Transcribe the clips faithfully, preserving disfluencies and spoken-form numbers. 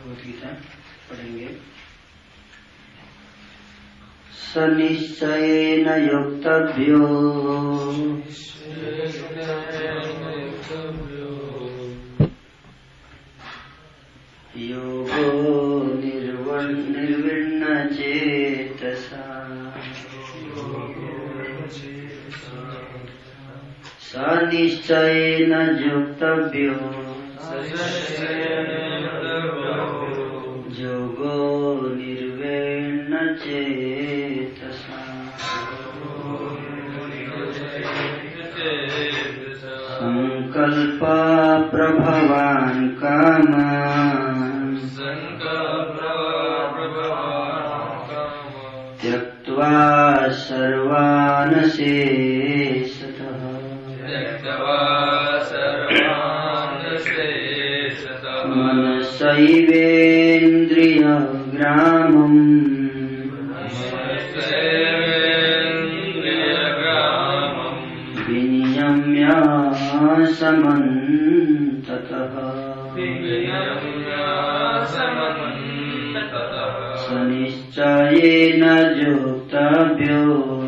भगवद गीता पढ़ेंगे। सनिश्चयेन योक्तव्यो योगो निर्विण्ण चेतसा सनिश्चयेन योक्तव्यो योगो निर्विण्ण चेतसा संकल्प प्रभवान् कामान् त्यक्त्वा सर्वान् शेषतः मनसैवेन्द्रियग्रामम् विनियम्य समन्ततः सनिश्चयेन योक्तव्यो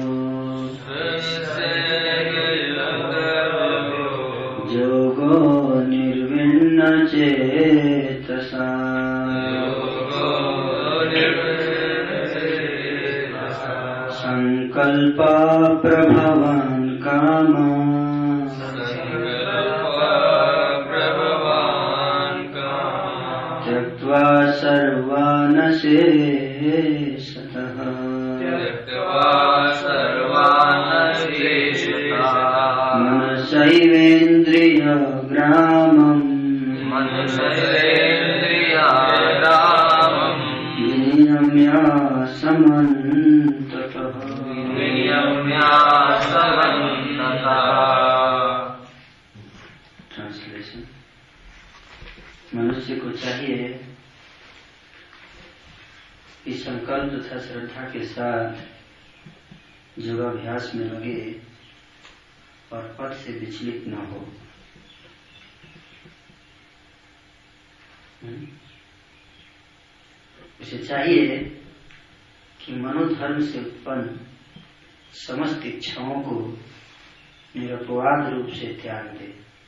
योगो निर्विण्ण चेतसा संकल्प प्रभवान् कामान् त्यक्त्वा सर्वान् शेषतः मनसैवेन्द्रियग्रामम् विनियम्य समन्ततः ट्रांसलेशन। मनुष्य को चाहिए कि संकल्प तथा श्रद्धा के साथ योगाभ्यास में लगे और पथ से विचलित न हो। उसे चाहिए कि मनोधर्म से उत्पन्न समस्त इच्छाओं को निरपवाद रूप से त्याग दे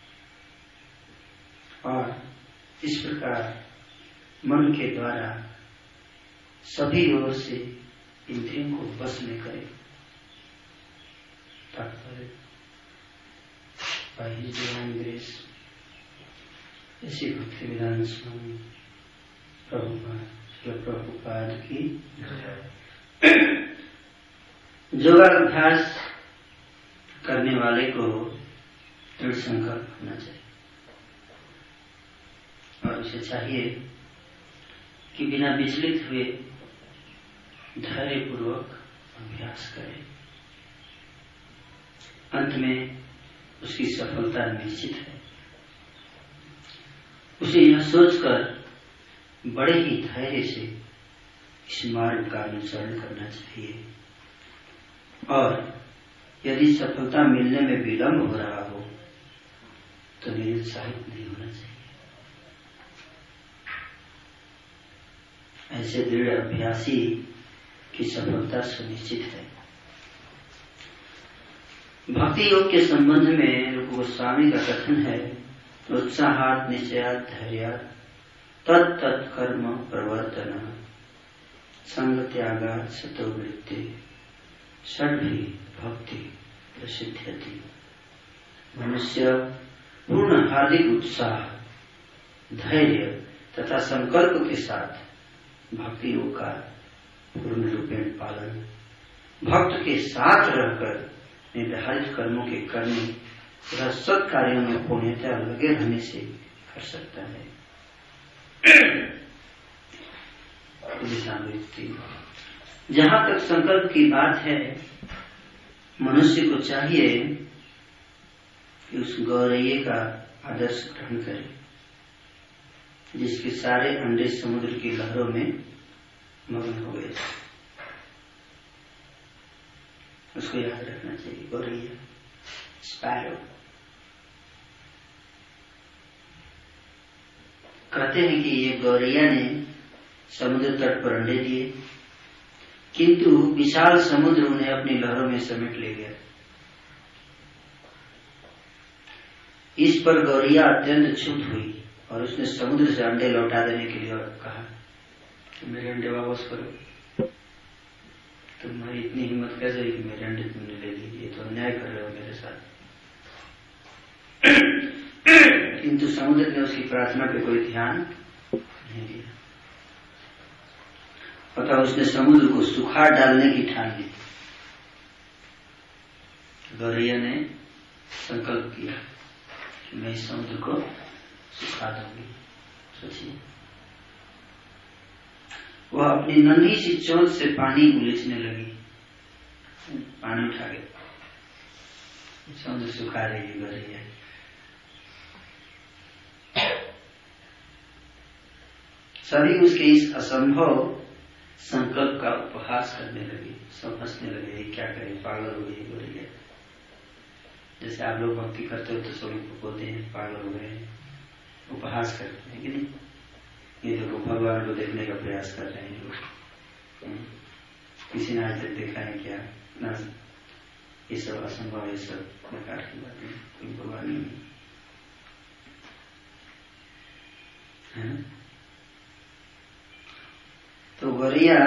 और इस प्रकार मन के द्वारा सभी ओर से इंद्रियों को बस में करे। तात्पर्य बाई डिवाइन ग्रेस ऐसी भक्ति विधान स्वामी प्रभुपाद प्रभुपाद की योगाभ्यास करने वाले को दृढ़ संकल्प होना चाहिए और उसे चाहिए कि बिना विचलित हुए धैर्य पूर्वक अभ्यास करे। अंत में उसकी सफलता निश्चित है। उसे यह सोचकर बड़े ही धैर्य से इस मार्ग का अनुसरण करना चाहिए और यदि सफलता मिलने में विलंब हो रहा हो तो निरुत्साहित नहीं होना चाहिए। ऐसे दृढ़ अभ्यासी की सफलता सुनिश्चित है। भक्ति योग के संबंध में रूप गोस्वामी का कथन है, उत्साहात् निश्चयात् धैर्यात् तत् कर्म प्रवर्तन संग त्यागात् सतो वृत्ति षड्भी भक्ति प्रसिद्ध्यति। मनुष्य पूर्ण हार्दिक उत्साह धैर्य तथा संकल्प के साथ भक्ति योग का पूर्ण रूपेण पालन भक्त के साथ रहकर निर्धारित कर्मों के करने तथा सत् कार्यों में पूर्णतः लगे रहने से कर सकता है। जहाँ तक संकल्प की बात है, मनुष्य को चाहिए कि उस गौरैये का आदर्श ग्रहण करे जिसके सारे अंडे समुद्र की लहरों में मग्न हो गए। उसको याद रखना चाहिए, गौरैया, स्पैरो। कहते हैं कि ये गौरैया ने समुद्र तट पर अंडे दिए, किंतु विशाल समुद्र उन्हें अपनी लहरों में समेट ले गया। इस पर गौरैया अत्यंत क्षुब्ध हुई और उसने समुद्र से अंडे लौटा देने के लिए कहा कि मेरे अंडे वापस करो। तुम्हारी इतनी हिम्मत कैसे हुई कि मेरे अंडे तुमने ले लिए? ये तो अन्याय कर रहे हो मेरे साथ। किंतु समुद्र ने उसकी प्रार्थना पे कोई ध्यान नहीं दिया। अतः उसने समुद्र को सुखा डालने की ठान ली। गौरैया ने संकल्प किया कि मैं इस समुद्र को सुखा दूंगी। सोचिए, वह अपनी नन्ही सी चोंच से पानी उलीचने लगी, पानी उठा के समुद्र सुखा रही गौरैया। सभी उसके इस असंभव संकल्प का उपहास करने लगे, सब हंसने लगे, क्या करें, पागल हो गई गौरैया। जैसे आप लोग भक्ति करते हो तो सभी को बोलते हैं पागल हो गए, उपहास करते हैं कि नहीं? ये देखो भगवान को देखने का प्रयास कर रहे हैं लोग। किसी ने आज तक देखा है क्या? ना, ये सब असंभव, ये सब प्रकार की बातें, कोई भगवान नहीं है ना? तो गौरैया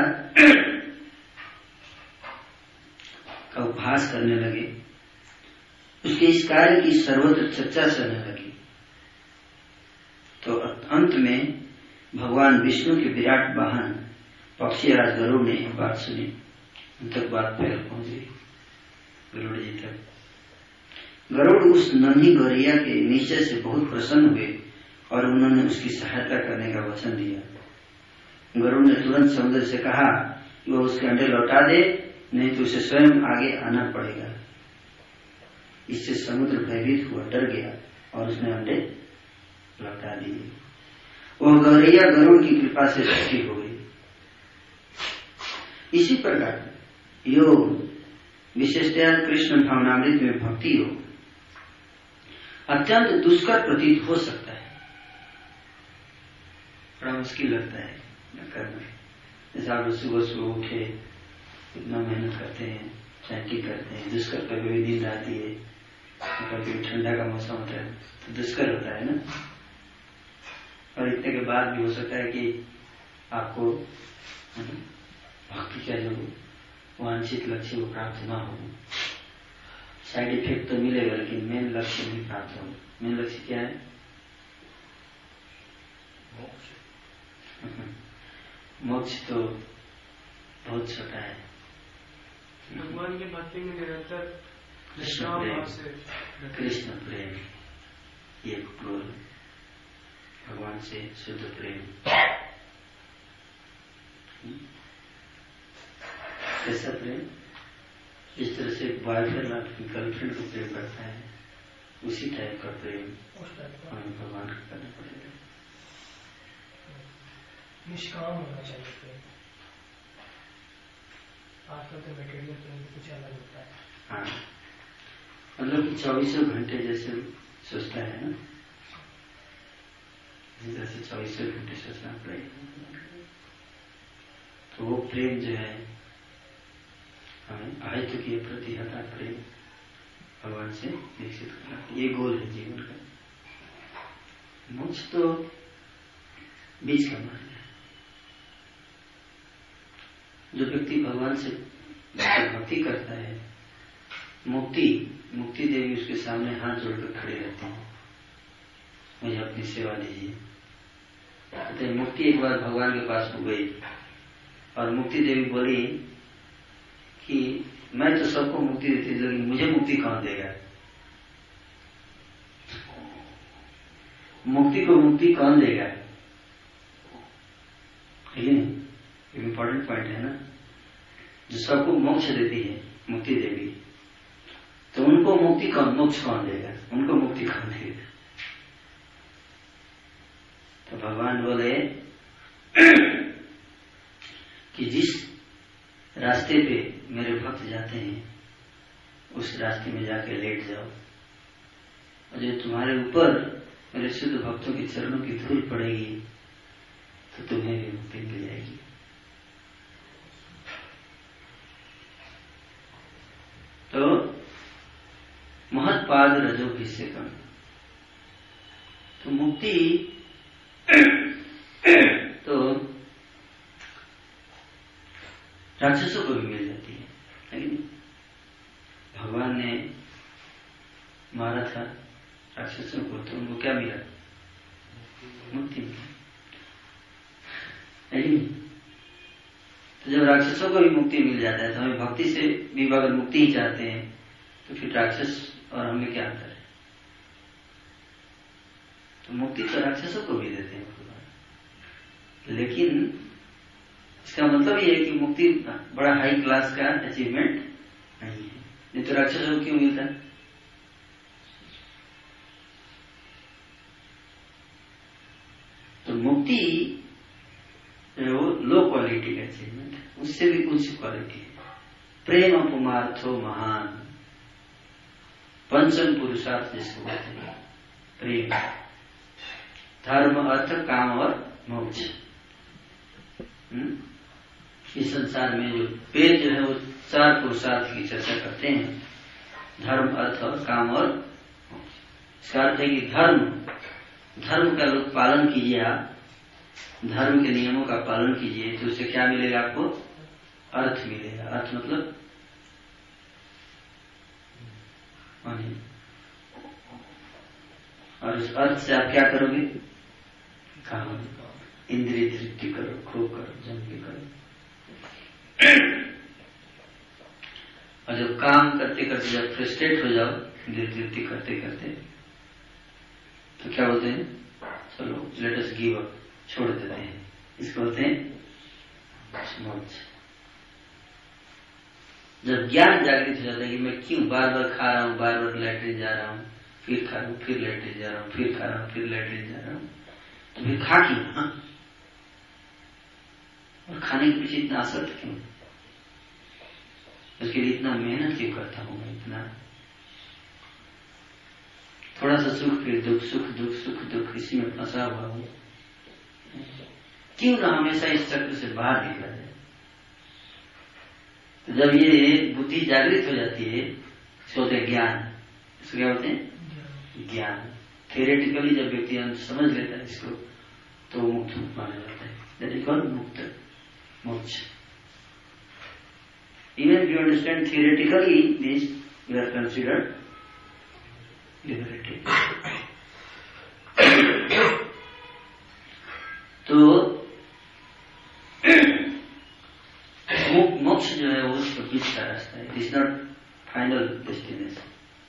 का उपहास करने लगे, उसके इस कार्य की सर्वत्र चर्चा चलने लगी। तो अंत में भगवान विष्णु के विराट वाहन पक्षीराज गरुड़ ने यह बात सुनी, उन तक बात फैल पहुंच गई गरुड़ जी तक। गरुड़ उस नन्ही गौरैया के निश्चय से बहुत प्रसन्न हुए और उन्होंने उसकी सहायता करने का वचन दिया। गरुड़ ने तुरंत समुद्र से कहा कि वह उसके अंडे लौटा दे, नहीं तो उसे स्वयं आगे आना पड़ेगा। इससे समुद्र भयभीत हुआ, डर गया और उसने अंडे लौटा दिए। वह गौरैया गरुड़ की कृपा से सुखी हो गई। इसी प्रकार योग, विशेषतया कृष्ण भावनामृत में भक्ति योग अत्यंत दुष्कर प्रतीत हो सकता है, बड़ा मुश्किल लगता है करना। जैसे आप सुबह सुबह उठे, इतना मेहनत करते हैं, चैंटिंग करते हैं, दुष्कर पर कभी नींद आती है, कभी ठंडा का मौसम होता है तो दुष्कर होता है ना। और इतने के बाद भी हो सकता है कि आपको भक्ति का जो वांछित लक्ष्य वो प्राप्त ना हो। साइड इफेक्ट तो मिलेगा लेकिन मेन लक्ष्य नहीं प्राप्त हो। मेन लक्ष्य क्या है? मोक्ष तो बहुत छोटा है। भगवान की भक्ति में निरंतर कृष्ण प्रेम, कृष्ण प्रेम, ये क्रोध, भगवान से शुद्ध प्रेम। कैसा प्रेम? इस तरह से बॉयफ्रेंड अपनी गर्लफ्रेंड को प्रेम करता है, उसी टाइप का प्रेम हमें भगवान का करना पड़ेगा। निष्काम होना चाहिए। आजकल तो मटेरियल प्रेम कुछ अलग होता है। हाँ, मतलब कि चौबीसों घंटे जैसे सोचता है ना, जैसे चौबीसों घंटे सोचना पड़ेगा। तो वो प्रेम जो है हमें अहित के प्रति हटा प्रेम भगवान से विकसित करना, ये गोल है जीवन का। मोक्ष तो बीच का मार्ग है। जो व्यक्ति भगवान से भक्ति करता है, मुक्ति मुक्ति देवी उसके सामने हाथ जोड़कर खड़े रहते हैं, मुझे अपनी सेवा दीजिए। कहते मुक्ति एक बार भगवान के पास हो गई और मुक्ति देवी बोली कि मैं तो सबको मुक्ति देती हूँ लेकिन मुझे मुक्ति कौन देगा? मुक्ति को मुक्ति कौन देगा? इम्पोर्टेंट पॉइंट है ना। जो सबको मोक्ष देती है मुक्ति देवी, तो उनको मुक्ति कौन, मोक्ष कौन देगा? उनको मुक्ति कौन देगा? तो भगवान बोले कि जिस रास्ते पे मेरे भक्त जाते हैं उस रास्ते में जाके लेट जाओ, और जो तुम्हारे ऊपर मेरे शुद्ध भक्तों के चरणों की धूल पड़ेगी तो तुम्हें भी मुक्ति मिल जाएगी। तो महत्पाद रजो भिषेकम, तो मुक्ति तो राक्षसों को भी मिल जाती है, लेकिन भगवान ने मारा था राक्षसों को तो उनको क्या मिला? मुक्ति मिली। लेकिन तो जब राक्षसों को भी मुक्ति मिल जाता है तो हमें भक्ति से भी अगर मुक्ति ही चाहते हैं तो फिर राक्षस और हमें क्या अंतर है? तो मुक्ति तो राक्षसों को भी देते हैं भगवान, लेकिन इसका मतलब ये है कि मुक्ति बड़ा हाई क्लास का अचीवमेंट नहीं है। नहीं तो राक्षसों को क्यों मिलता है? तो मुक्ति वो लो क्वालिटी का अचीवमेंट है, उससे भी उच्च क्वालिटी है। प्रेम पुमार्थो महान, पंचम पुरुषार्थ जिसको कहते हैं प्रेम, धर्म, अर्थ, काम और मोक्ष। इस संसार में जो वेद जो है वो चार पुरुषार्थ की चर्चा करते हैं, धर्म, अर्थ और काम और मोक्ष। इसका अर्थ है कि धर्म धर्म का लोग पालन कीजिए, आप धर्म के नियमों का पालन कीजिए तो उससे क्या मिलेगा आपको? अर्थ मिलेगा। अर्थ मतलब और उस अर्थ से आप क्या करोगे? काम, इंद्रिय तृप्ति करो, खूब करो, जम के करो। और जब काम करते करते जब फ्रस्ट्रेट हो जाओ इंद्रिय तृप्ति करते करते तो क्या बोलते हैं? चलो लेट अस गिव अप, छोड़ देते हैं। इसको बोलते हैं मोक्ष। जब ज्ञान जागृत हो जाता है कि मैं क्यों बार बार खा रहा हूँ, बार बार लैट्रिन जा रहा हूँ, फिर खा रहा हूँ, फिर लैट्रिन जा रहा हूँ, फिर खा रहा हूँ, फिर लैट्रिन जा रहा हूँ, तो फिर खा क्यों? हाँ? और खाने के पीछे इतना आसक्त क्यों? उसके लिए इतना मेहनत क्यों करता हूँ मैं? इतना थोड़ा सा सुख फिर दुख, सुख दुख, सुख दुख, इसी में फंसा हुआ हूँ। क्यों ना हमेशा इस चक्र से बाहर निकला जाए? तो जब ये बुद्धि जागृत हो जाती है, इसको होते हैं ज्ञान। इसको क्या होते हैं? ज्ञान। थियोरेटिकली जब व्यक्ति समझ लेता है इसको तो मुक्त माना जाता है। दैट इज कॉल्ड मुक्त, मोक्ष। Even if you understand theoretically this, you are considered liberated. तो मोक्ष जो है वो उसका बीच का रास्ता है, it is not final destination.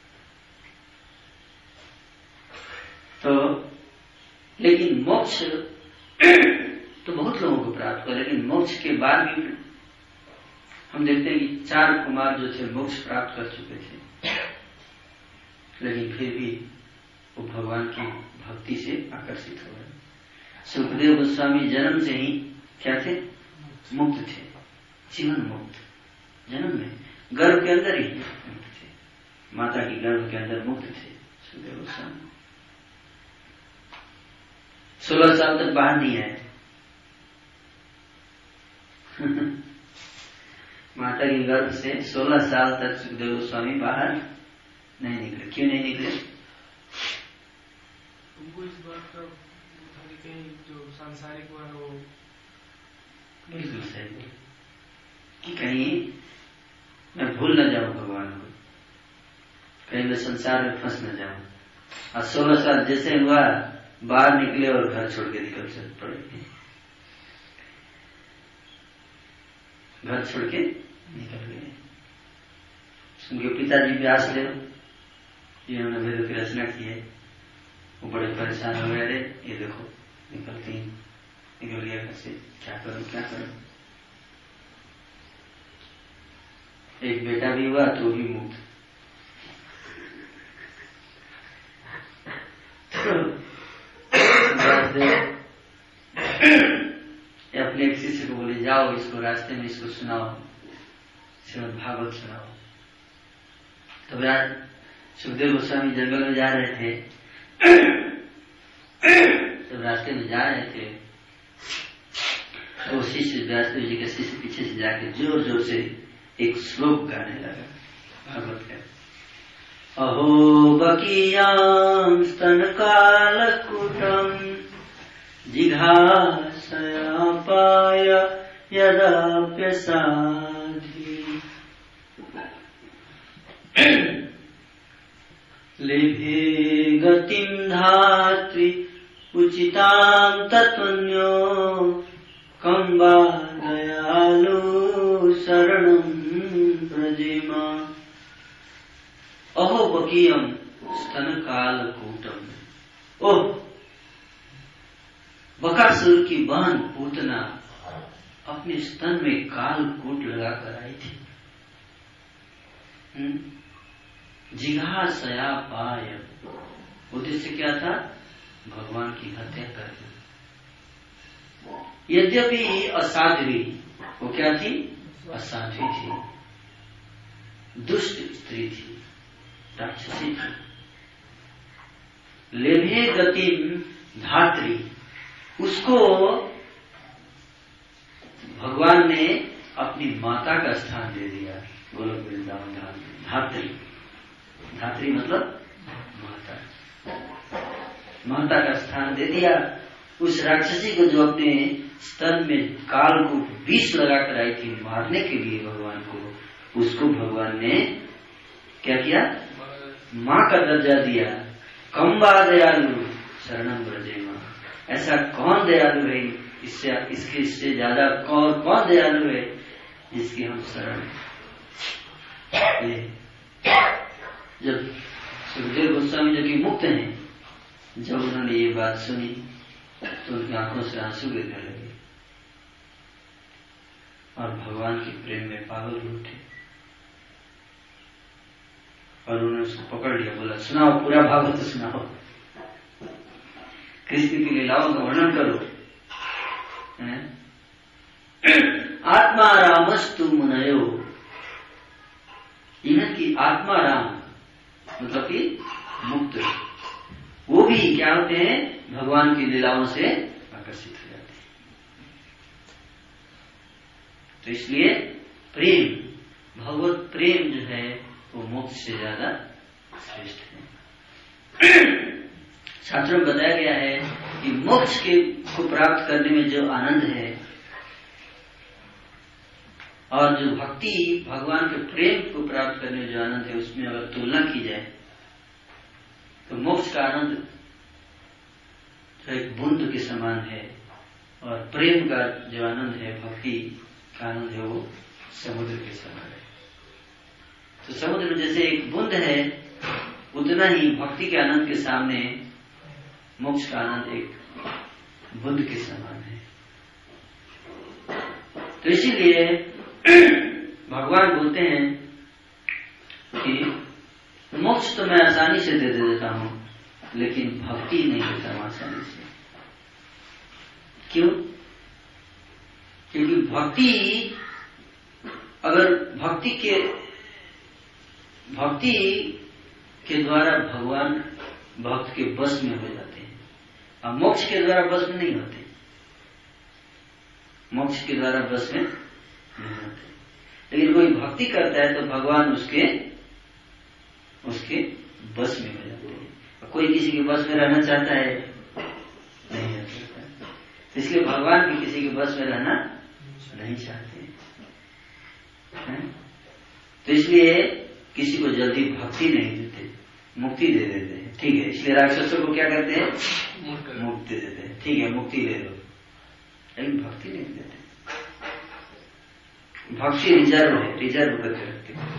तो लेकिन मोक्ष तो बहुत लोगों को प्राप्त हुआ, लेकिन मोक्ष के बाद भी हम देखते हैं कि चार कुमार जो थे मोक्ष प्राप्त कर चुके थे, लेकिन फिर भी वो भगवान की भक्ति से आकर्षित हो गए। सुखदेव गोस्वामी जन्म से ही क्या थे? मुक्त थे, जीवन मुक्त। जन्म में गर्भ के अंदर ही मुक्त थे, माता की गर्भ के अंदर मुक्त थे सुखदेव गोस्वामी। सोलह साल तक बाहर नहीं आए माता की गर्भ से सोलह साल तक सुखदेव गोस्वामी बाहर नहीं निकले। क्यों नहीं निकले? उनको इस बात का कहीं जो सांसारिक हुआ वो बिल्कुल सही कि कहीं मैं भूल न जाऊं भगवान को, कहीं मैं संसार में फंस न जाऊं। और सोलह साल जैसे हुआ बाहर निकले और घर छोड़ के निकल चल पड़े, घर छोड़ के निकल गए। उनके पिताजी व्यासदेव जिन्होंने वेदों की रचना की है वो बड़े परेशान हो गए। अरे ये देखो निकलती निकल गया घर से, क्या करूं क्या करूं। एक बेटा भी हुआ तो भी मुक्त। अपने एक शिष्य को बोले जाओ इसको रास्ते में इसको सुनाओ, श्रीमद् भागवत सुनाओ। तो आज सुखदेव गोस्वामी जंगल में जा रहे थे जब रास्ते में जा रहे थे तो शिष्य व्यासदेव जी के शिष्य पीछे से जाके जोर जोर से एक श्लोक गाने लगा भागवत का। अहो बकीयां स्तन कालकूटं जिघासयापाय यदाप्यसाधि लेभे गतिं धात्री उचितां तत्त्वन्यो कम्बा दयालु शरणं व्रजेमा। अहो बकीयम स्तन कालकूटम। ओह बकासुर की बहन पूतना अपने स्तन में कालकूट लगाकर आई थी। जिघासया पाय, उद्देश्य क्या था? भगवान की हत्या करना। यद्यपि असाध्वी, वो क्या थी? असाध्वी थी, दुष्ट स्त्री थी, राक्षसी थी। लेभे गतिम धात्री, उसको भगवान ने अपनी माता का स्थान दे दिया गोलोक वृंदावन धाम में। धात्री, धात्री मतलब माता, माता का स्थान दे दिया। उस राक्षसी को जो अपने स्तन में कालकूट विष लगाकर आई थी मारने के लिए भगवान को, उसको भगवान ने क्या किया? माँ का दर्जा दिया। कम्बा दयालु शरणम व्रजेमा। ऐसा कौन दयालु है? इससे इसके इससे ज्यादा कौन कौन दयालु है जिसकी हम शरण ले। जब सुखदेव गोस्वामी जो कि मुक्त हैं, जब उन्होंने ये बात सुनी तो उनकी आंखों से आंसू गिरने लगे और भगवान के प्रेम में पागल उठे और उन्होंने उसको पकड़ लिया, बोला सुनाओ, पूरा भागवत तो सुनाओ, कृष्ण की लीलाओं का वर्णन करो। आत्मा रामस्तु मुनयो, इन्हें की आत्मा राम मतलब कि मुक्त, वो भी क्या होते हैं? भगवान की लीलाओं से आकर्षित हो जाते हैं। तो इसलिए प्रेम, भगवत प्रेम जो है वो मोक्ष से ज्यादा श्रेष्ठ है। शास्त्रों में बताया गया है कि मोक्ष के को प्राप्त करने में जो आनंद है और जो भक्ति, भगवान के प्रेम को प्राप्त करने में जो आनंद है, उसमें अगर तुलना की जाए तो मोक्ष का आनंद तो एक बूंद के समान है और प्रेम का जो आनंद है, भक्ति का आनंद है, वो समुद्र के समान है। तो समुद्र में जैसे एक बूंद है, उतना ही भक्ति के आनंद के सामने मोक्ष का आनंद एक बूंद के समान है। तो इसीलिए भगवान बोलते हैं कि मोक्ष तो मैं आसानी से दे देता हूं, लेकिन भक्ति नहीं देता हूं आसानी से। क्यों? क्योंकि भक्ति, अगर भक्ति के भक्ति के द्वारा भगवान भक्त के बस में हो जाते हैं, और मोक्ष के द्वारा बस में नहीं होते। मोक्ष के द्वारा बस में नहीं होते, लेकिन कोई भक्ति करता है तो भगवान उसके उसके बस में हो जाते हैं। कोई किसी के बस में रहना चाहता है? नहीं रह सकता। इसलिए भगवान भी किसी के बस में रहना नहीं चाहते हैं। तो इसलिए किसी को जल्दी भक्ति नहीं देते, मुक्ति दे देते हैं। ठीक है, इसलिए राक्षसों को क्या करते हैं? मुक्ति देते हैं। ठीक है, मुक्ति ले लो, लेकिन भक्ति नहीं देते। भक्ति रिजर्व है, रिजर्व करके रखते हैं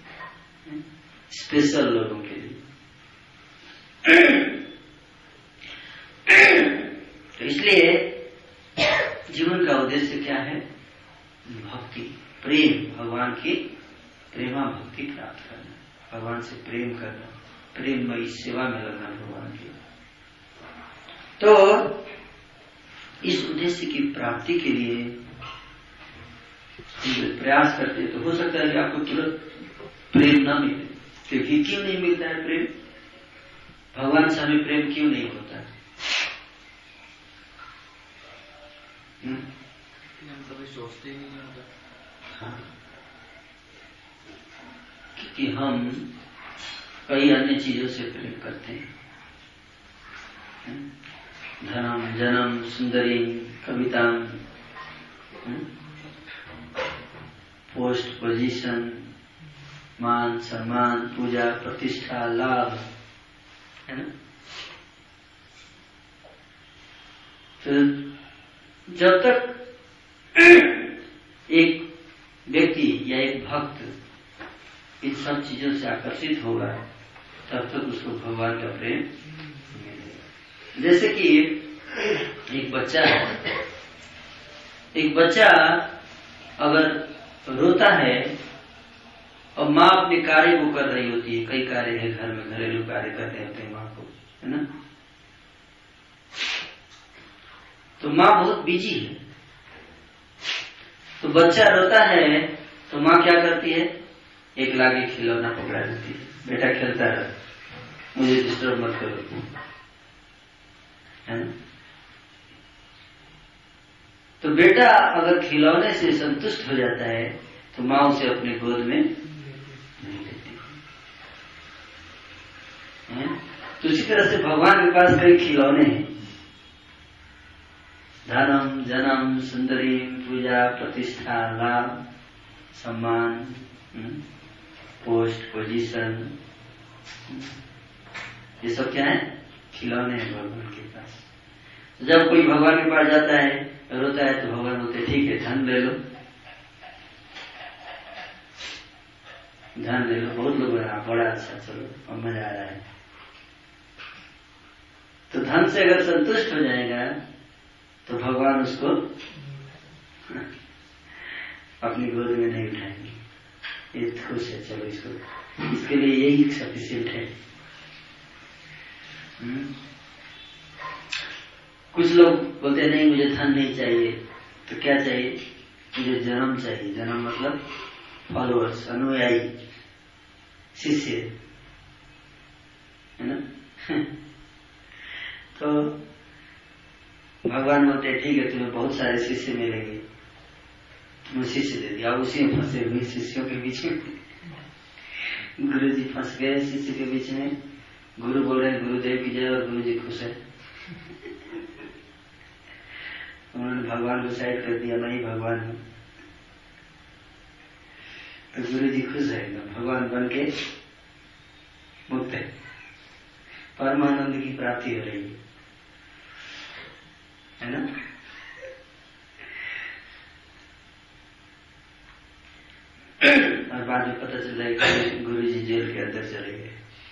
स्पेशल लोगों के लिए। तो इसलिए जीवन का उद्देश्य क्या है? भक्ति, प्रेम, भगवान की प्रेमा भक्ति प्राप्त करना, भगवान से प्रेम करना, प्रेममयी सेवा में लगना भगवान की। तो इस उद्देश्य की प्राप्ति के लिए प्रयास करते तो हो सकता है कि आपको तुरंत प्रेम न मिले। क्योंकि क्यों नहीं मिलता है प्रेम? भगवान से हमें प्रेम क्यों नहीं होता है? हम कभी सोचते ही नहीं होता। हाँ, क्योंकि हम कई अन्य चीजों से प्रेम करते हैं। धनम, जन्म, सुंदरी, कविता, पोस्ट, पोजीशन, मान, सम्मान, पूजा, प्रतिष्ठा, लाभ, है ना। तो जब तक एक व्यक्ति या एक भक्त इन सब चीजों से आकर्षित होगा तब तक उसको भगवान का प्रेम मिलेगा। जैसे कि एक बच्चा है, एक बच्चा अगर रोता है और माँ अपने कार्य को कर रही होती है, कई कार्य है घर में, घरेलू कार्य करते होते हैं माँ को, है ना। तो माँ बहुत बिजी है, तो बच्चा रोता है तो माँ क्या करती है, एक लागे खिलौना पकड़ा देती है, बेटा खेलता रहे, मुझे डिस्टर्ब मत करो, है ना। तो बेटा अगर खिलौने से संतुष्ट हो जाता है तो माँ उसे अपने गोद में नहीं लेती है। तो इसी तरह से भगवान के पास कई खिलौने हैं, धनम, जन्म, सुंदरी, पूजा, प्रतिष्ठा, लाभ, सम्मान, पोस्ट, पोजीशन, ये सब क्या है, खिलौने हैं भगवान के पास। जब कोई भगवान के पास जाता है, रोता है, तो भगवान बोलते ठीक है, धन ले लो, धन ले लो, बहुत लोग रहा, बड़ा अच्छा, चलो अब मजा आ रहा है। तो धन से अगर संतुष्ट हो जाएगा तो भगवान उसको अपनी गोद में नहीं उठाएंगे, ये खुश है, चलो इसको, इसके लिए यही सफिशिएंट है। हुँ? कुछ लोग बोलते हैं नहीं मुझे धन नहीं चाहिए, तो क्या चाहिए, मुझे जन्म चाहिए। जन्म मतलब फॉलोअर्स, अनुयायी, शिष्य, है ना। तो भगवान बोलते हैं ठीक है, तुम्हें बहुत सारे शिष्य मिलेंगे, तुम्हें शिष्य दे दिया। अब उसी में फंसे हुए शिष्यों के बीच में गुरु जी फंस गए शिष्य के बीच में। गुरु बोल रहे हैं गुरुदेव की जय, और गुरु जी खुश है, उन्होंने भगवान को साइड कर दिया, मैं ही भगवान हूँ। तो गुरु जी खुश है, भगवान बन के मुक्त है, परमानंद की प्राप्ति हो रही है, है ना। और बाद में पता चला कि गुरु जी जेल के अंदर चले गए।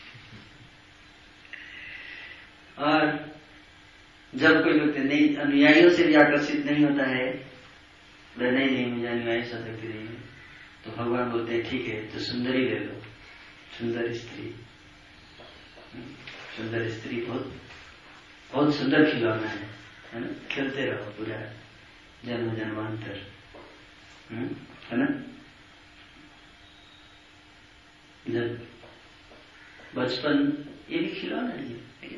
और जब कोई व्यक्ति नहीं, अनुयायियों से भी आकर्षित नहीं होता है, नहीं नहीं मुझे अनुयायी सकती नहीं है, तो भगवान बोलते हैं ठीक है, तो सुंदरी ले लो, सुंदर स्त्री। सुंदर स्त्री बहुत बहुत सुंदर खिलौना है, है ना, खेलते रहो पूरा जन्म जन्मांतर, है ना। जब बचपन, ये भी खिलौना है,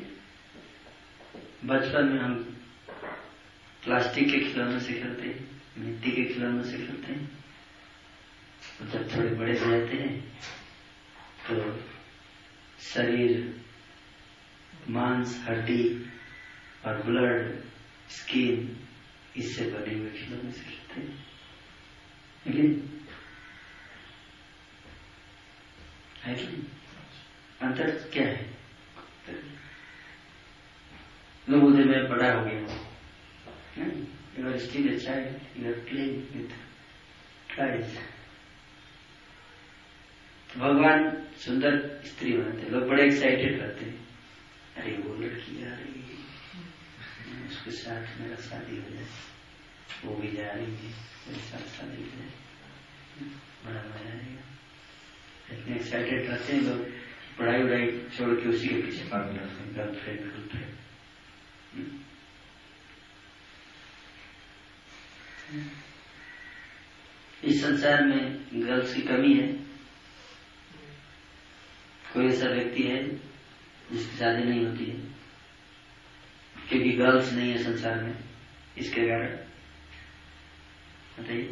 बचपन में हम प्लास्टिक के खिलौनों से खेलते हैं, मिट्टी के खिलौनों से खेलते हैं, और जब थोड़े बड़े हो जाते हैं तो शरीर, मांस, हड्डी और ब्लड, स्किन, इससे बने हुए खिलौने से खेलते हैं। लेकिन है कि अंतर क्या है? लोग बोलते मैं बड़ा हो गया हूँ, you are still a child, you are playing with toys. भगवान सुंदर स्त्री बनाते, लोग बड़े एक्साइटेड रहते हैं, अरे वो लड़की जा रही है, उसके साथ मेरा शादी हो जाए, वो भी जा रही है, मेरे साथ शादी हो जाए, बड़ा मजा आएगा। इतने एक्साइटेड रहते हैं लोग, पढ़ाई वढ़ाई छोड़ के उसी के पीछे पागल रहते हैं, गर्लफ्रेंड गर्लफ्रेंड। इस संसार में गर्ल्स की कमी है। कोई ऐसा व्यक्ति है जिसकी शादी नहीं होती है, क्योंकि गर्ल्स नहीं है संसार में, इसके कारण बताइए।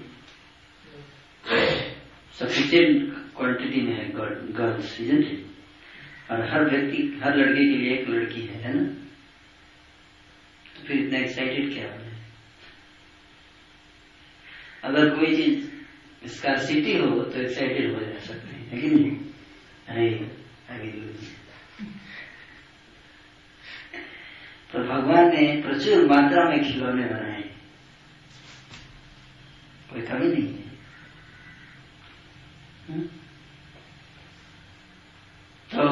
सफिशिएंट क्वांटिटी में है गर्ल्स, इजंट इट? और हर व्यक्ति, हर लड़के के लिए एक लड़की है, है ना? तो फिर इतना एक्साइटेड क्या होना है? अगर कोई चीज स्कार्सिटी हो तो एक्साइटेड हो जा सकते हैं, लेकिन नहीं, अरे अभी तो भगवान ने प्रचुर मात्रा में खिलौने बनाए, कोई कमी नहीं है। हुँ? तो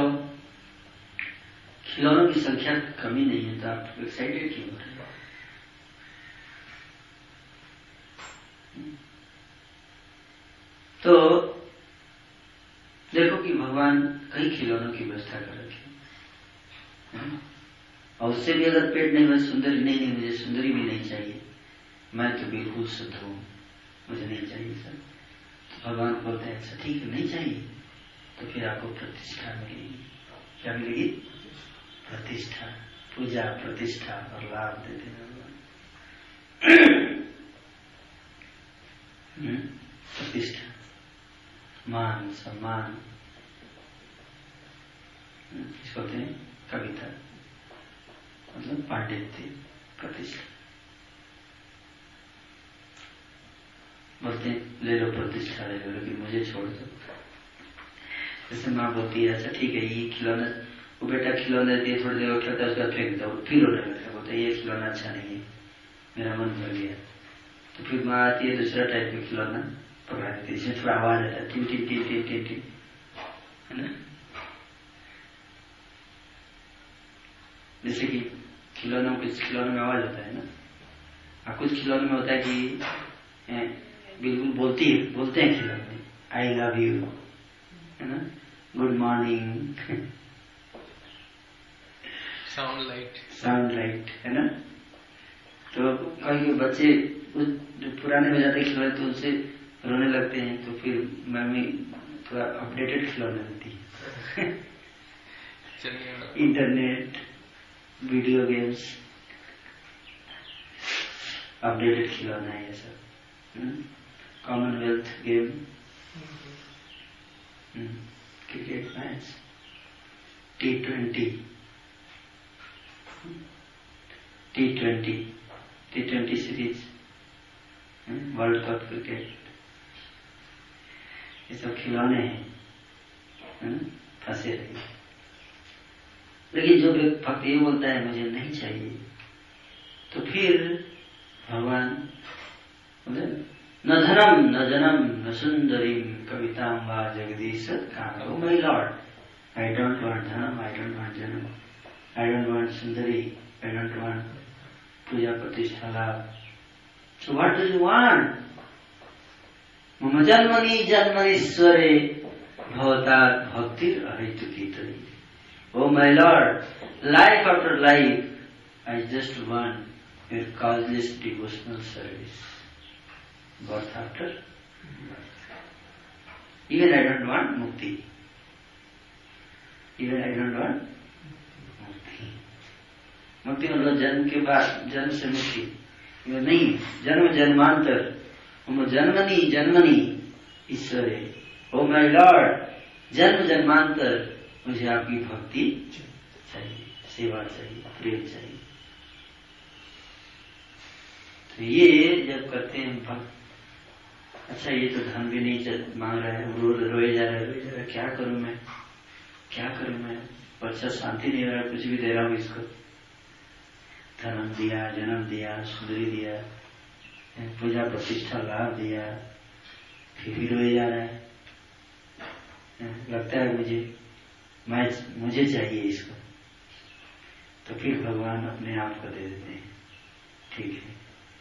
खिलौनों की संख्या कमी नहीं है, तो आप एक्साइटेड क्यों हो रहे हो? तो देखो कि भगवान कई खिलौनों की व्यवस्था कर रखी है, और उससे भी अगर पेट नहीं भर, सुंदरी नहीं नहीं मुझे सुंदरी भी नहीं चाहिए, मैं तो बिल्कुल शुद्ध हूं, मुझे नहीं चाहिए सर, तो भगवान बोलते हैं अच्छा ठीक है, नहीं चाहिए तो फिर आपको प्रतिष्ठा मिलेगी। क्या मिलेगी? प्रतिष्ठा, पूजा, प्रतिष्ठा और लाभ देते भगवान। प्रतिष्ठा, मान, सम्मान, इसको कहते हैं कविता, मतलब पांडित्य, प्रतिष्ठा। बोलते हैं ले लो प्रतिष्ठा, ले लो, लेकिन मुझे छोड़ दो। जैसे माँ बोलती है अच्छा ठीक है, ये खिलौना, वो बेटा खिलौना देती है, थोड़ी देर खेलता है, उसका फेंक दो, फिर रोने लगता है, बोलते ये खिलौना अच्छा नहीं है, मेरा मन भर गया। तो फिर माँ आती है, दूसरा टाइप का खिलौना पकड़ा देती है, इसमें थोड़ा आवाज आता है, टिन टिन टिन टिन टिन टिन, है ना? जैसे कि खिलौनों, कुछ खिलौनों में आवाज होता है ना, और कुछ खिलौनों में होता है कि बिल्कुल बोलती है, बोलते हैं खिलौने, आई लव यू, है ना, good morning, sound light, sound light, है ना? तो कई बच्चे जो पुराने हो जाते खिलौने तो उनसे रोने लगते हैं, तो फिर मम्मी थोड़ा अपडेटेड खिलौने देती है। इंटरनेट, वीडियो गेम्स, अपडेटेड खिलौना है ये सब। Commonwealth game, cricket match, T twenty, T twenty T twenty series, world cup cricket, ये सब खिलौने हैं, फंसे रहे। लेकिन जो भक्त ये बोलता है मुझे नहीं चाहिए, तो फिर भगवान न धनम न जनम न सुंदरीम कवितां वा जगदीश काम। Oh my lord, I don't want धनम, आई डोंट वांट जनम, आई don't want Sundari, I don't want पूजा प्रतिष्ठा लाभ। So what do you want? मम जन्मनि जन्मनीश्वरे भवतात् भक्तिर अहेतुकी तरी। Oh my Lord, life after life, I just want your causeless devotional service. Birth after birth. Even I don't want mukti. Even I don't want mukti. मुक्ति मतलब जन्म के बाद, जन्म से मुक्ति नहीं, जन्म जन्मांतर, हम जन्मनी जन्मनी ईश्वरे, ओ माय लॉर्ड, जन्म जन्मांतर मुझे आपकी भक्ति चाहिए, सेवा चाहिए, प्रेम चाहिए। तो ये जब करते हैं भक्त, अच्छा ये तो धन भी नहीं मांग रहा है, रो रोए जा रहा है, रोए जा रहा है, क्या करूं मैं, क्या करूं मैं, बच्चा शांति नहीं हो रहा, कुछ भी दे रहा हूं इसको, धर्म दिया, जन्म दिया, सुंदरी दिया, पूजा प्रतिष्ठा लाभ दिया, फिर भी रोए जा रहा है, लगता है मुझे मैं मुझे चाहिए इसको। तो फिर भगवान अपने आप को दे देते हैं, ठीक है।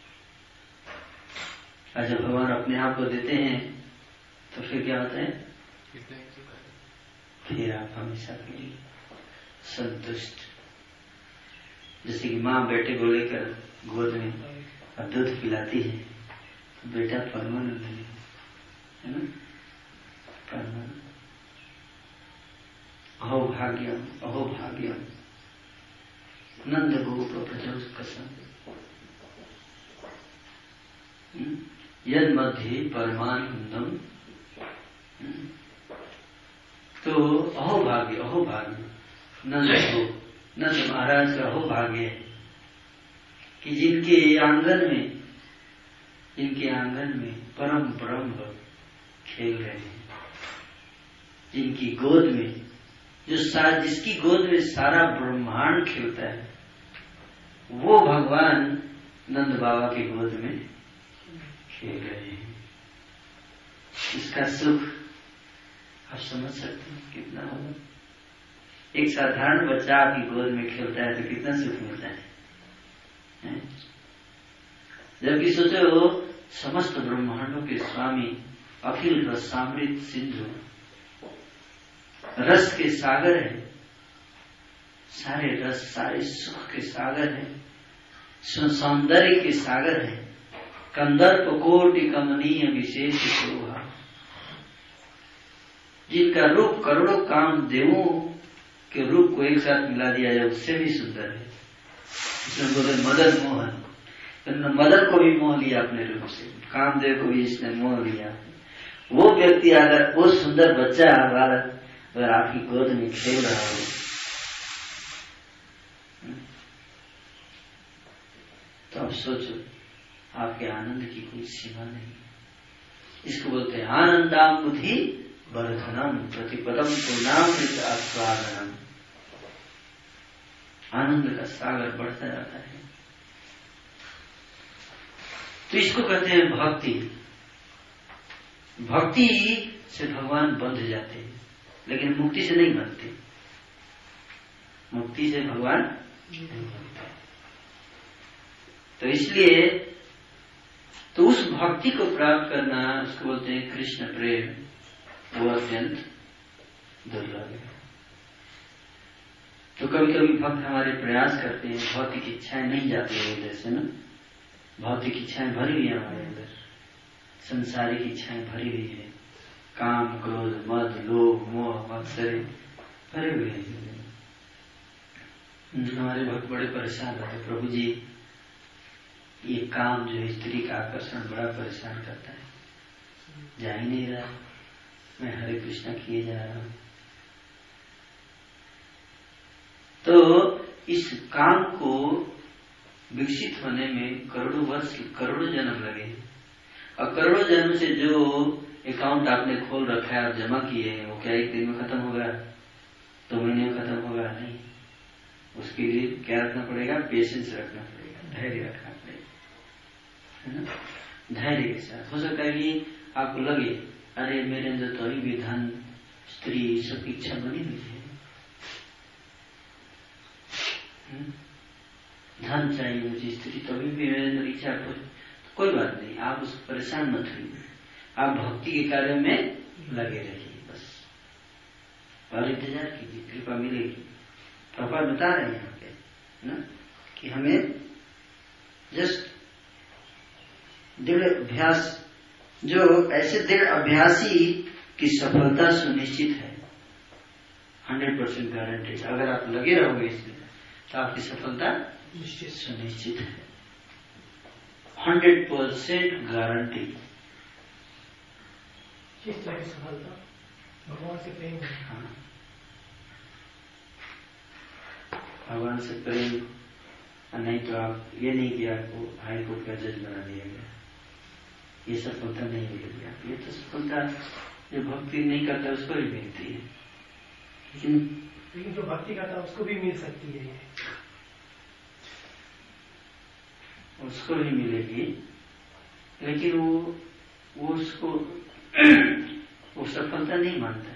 और जब भगवान अपने आप को देते हैं तो फिर क्या होता है, फिर आप हमेशा के लिए संतुष्ट। जैसे कि माँ बेटे को लेकर गोद में अब दूध पिलाती है, तो बेटा परमानंद है ना, परमानंद। अहो भाग्यम, अहो भाग्यम, नंद गोप प्रजो कसम। यद मध्य परमानंदम। तो अहो भाग्य, अहो भाग्य, नंद हो, नंद महाराज का अहो भाग्य है कि जिनके आंगन में, जिनके आंगन में परम ब्रह्म खेल रहे हैं, जिनकी गोद में जो सारा, जिसकी गोद में सारा ब्रह्मांड खेलता है, वो भगवान नंद बाबा की गोद में खेल रहे हैं। इसका सुख आप समझ सकते हैं कितना होगा। एक साधारण बच्चा आपकी गोद में खेलता है तो कितना सुख मिलता है, है? जबकि सोचो समस्त ब्रह्मांडों के स्वामी, अखिल रसामृत सिंधु, रस के सागर है, सारे रस सारे सुख के सागर है, सौंदर्य के सागर है, कंदर्प कोटि कमनीय विशेष शोभा, जिनका रूप करोड़ों काम देवों के रूप को एक साथ मिला दिया जाए उससे भी सुंदर है। इसमें बोले मदन मोहन, मदन को भी मोह लिया अपने रूप से, कामदेव को भी इसने मोह लिया। वो व्यक्ति अगर, वो सुंदर बच्चा बालक अगर आपकी गोद में खेल रहा हो तो आप सोचो आपके आनंद की कोई सीमा नहीं। इसको बोलते हैं आनंदामुधि वर्धनम प्रतिपदम पूर्णामृत आस्वादनम। आनंद का सागर बढ़ता जाता है। तो इसको कहते हैं भक्ति। भक्ति से भगवान बंध जाते हैं, लेकिन मुक्ति से नहीं बनते। मुक्ति से भगवान नहीं बनते। तो इसलिए तो उस भक्ति को प्राप्त करना, उसको बोलते हैं कृष्ण प्रेम, वो अत्यंत दुर्लभ है। तो कभी कभी भक्त हमारे प्रयास करते हैं, भौतिक इच्छाएं नहीं जाती है हृदय से ना, भौतिक इच्छाएं भरी हुई है हमारे अंदर, संसारिक इच्छाएं भरी हुई है, काम क्रोध मद लोभ मोह मत्सर भरे हुए हैं। हमारे भक्त बड़े परेशान रहते, प्रभु जी ये काम जो है स्त्री का आकर्षण बड़ा परेशान करता है, जा ही नहीं रहा, मैं हरे कृष्णा किए जा रहा हूं। तो इस काम को विकसित होने में करोड़ों वर्ष, करोड़ों जन्म लगे, और करोड़ों जन्म से जो अकाउंट आपने खोल रखा है और जमा किए हैं, वो क्या एक दिन में खत्म होगा, दो महीने में खत्म होगा? नहीं। उसके लिए क्या रखना पड़ेगा? पेशेंस रखना पड़ेगा, धैर्य रखना पड़ेगा, है ना? धैर्य के साथ। हो सकता है कि आपको लगे अरे मेरे अंदर तो अभी भी धन स्त्री सबकी इच्छा बनी हुई है, धन चाहिए मुझे, स्त्री तो अभी भी मेरे अंदर इच्छा, तो कोई बात नहीं, आप उसको परेशान मत होइए, आप भक्ति के कार्य में लगे रहिए, बस और इंतजार कीजिए, कृपा मिलेगी। पापा बता रहे हैं यहाँ पे ना कि हमें जस्ट दृढ़ अभ्यास, जो ऐसे दृढ़ अभ्यासी की सफलता सुनिश्चित है, हंड्रेड परसेंट गारंटेड। अगर आप लगे रहोगे इसमें तो आपकी सफलता सुनिश्चित है, हंड्रेड परसेंट गारंटी। किस तरह की सफलता? भगवान से प्रेम। हाँ, भगवान से प्रेम, नहीं तो आप ये नहीं कि आपको हाई कोर्ट का जज बना दिया गया, ये सफलता नहीं मिलेगी आप। ये तो सफलता जो भक्ति नहीं करता उसको भी मिलती है, लेकिन लेकिन जो भक्ति करता है उसको भी मिल सकती है, उसको भी मिलेगी, लेकिन वो वो उसको वो सफलता नहीं मानता है।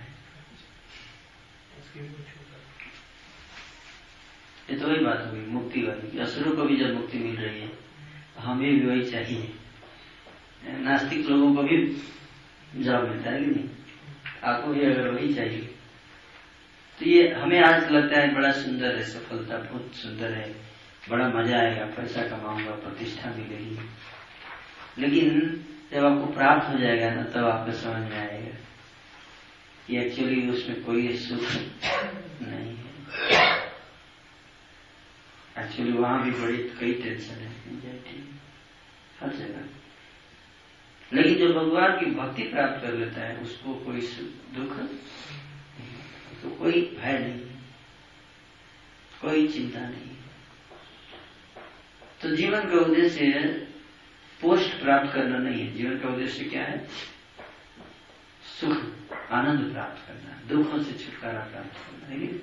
ये तो वही बात होगी मुक्ति वाली कि असुरों को भी जब मुक्ति मिल रही है हमें भी वही चाहिए। नास्तिक लोगों को भी जॉब मिलता है कि नहीं, आपको भी अगर वही चाहिए तो ये हमें आज लगता है बड़ा सुंदर है, सफलता बहुत सुंदर है, बड़ा मजा आएगा, पैसा कमाऊंगा, प्रतिष्ठा मिलेगी, लेकिन जब आपको प्राप्त हो जाएगा ना तब आपको समझ में आएगा कि एक्चुअली उसमें कोई सुख नहीं है। एक्चुअली वहां भी बड़ी कई टेंशन है, एंजाइटी हर जगह। लेकिन जो भगवान की भक्ति प्राप्त कर लेता है उसको कोई दुख, तो कोई भय नहीं, कोई चिंता नहीं। तो जीवन का उद्देश्य पोस्ट प्राप्त करना नहीं है। जीवन का उद्देश्य क्या है? सुख, आनंद प्राप्त करना, दुखों से छुटकारा प्राप्त करना है।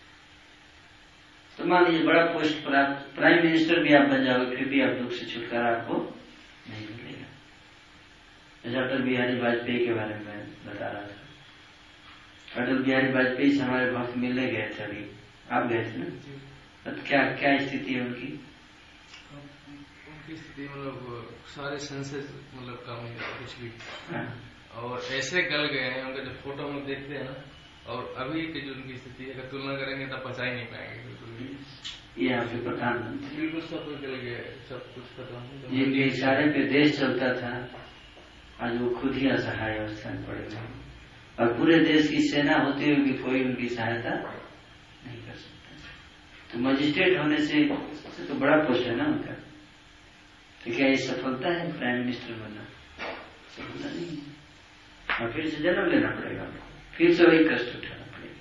तो मान लीजिए बड़ा पोस्ट प्राप्त, प्राइम मिनिस्टर भी आप बन जाओगे, फिर भी आप दुख से छुटकारा आपको नहीं मिलेगा। अटल बिहारी वाजपेयी के बारे में मैं बता रहा था। अटल बिहारी वाजपेयी से हमारे भक्त मिलने गए थे, अभी आप गए थे ना? तो क्या क्या स्थिति है उनकी? उनकी स्थिति मतलब सारे सेंसेस मतलब काम नहीं करते कुछ भी। हाँ। और ऐसे गल गए हैं उनका, जब फोटो में देखते हैं ना, और अभी की जो उनकी स्थिति है अगर तुलना करेंगे तब पचा ही नहीं पाएंगे बिल्कुल भी। ये आपके प्रधानमंत्री बिल्कुल सब कुछ गल गया, सब कुछ खत्म। जिनके इशारे पे देश चलता था आज वो खुद ही असहाय अवस्था में पड़े हुए, और पूरे देश की सेना होते हुए भी कोई उनकी सहायता नहीं कर सकता। तो मजिस्ट्रेट होने से तो बड़ा पोस्ट है ना उनका, तो क्या ये सफलता है प्राइम मिनिस्टर बनना? सफलता नहीं है, और फिर से जन्म लेना पड़ेगा, फिर से वही कष्ट उठाना पड़ेगा।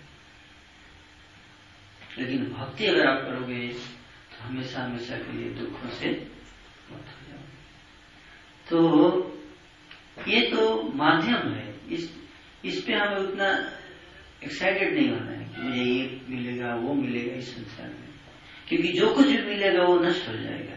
लेकिन भक्ति अगर आप करोगे तो हमेशा हमेशा के लिए दुखों से मुक्त हो जाओगे। तो ये तो माध्यम है, इस इस पे हमें उतना एक्साइटेड नहीं होना है कि मुझे ये मिलेगा वो मिलेगा इस संसार में, क्योंकि जो कुछ भी मिलेगा वो नष्ट हो जाएगा।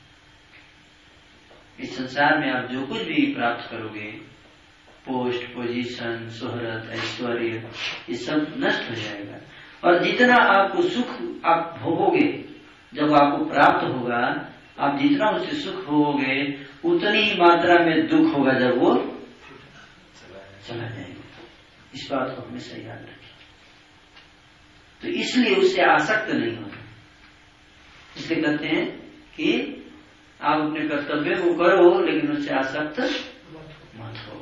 इस संसार में आप जो कुछ भी प्राप्त करोगे, पोस्ट, पोजीशन, शोहरत, ऐश्वर्य, ये सब नष्ट हो जाएगा। और जितना आपको सुख आप भोगोगे, जब आपको प्राप्त होगा, आप जितना उससे सुख भोगोगे उतनी ही मात्रा में दुख होगा जब वो चला जाएगा। इस बात को हमेशा याद रखें। तो इसलिए उससे आसक्त नहीं होना। इसलिए कहते हैं कि आप अपने कर्तव्य को करो लेकिन उससे आसक्त मत हो।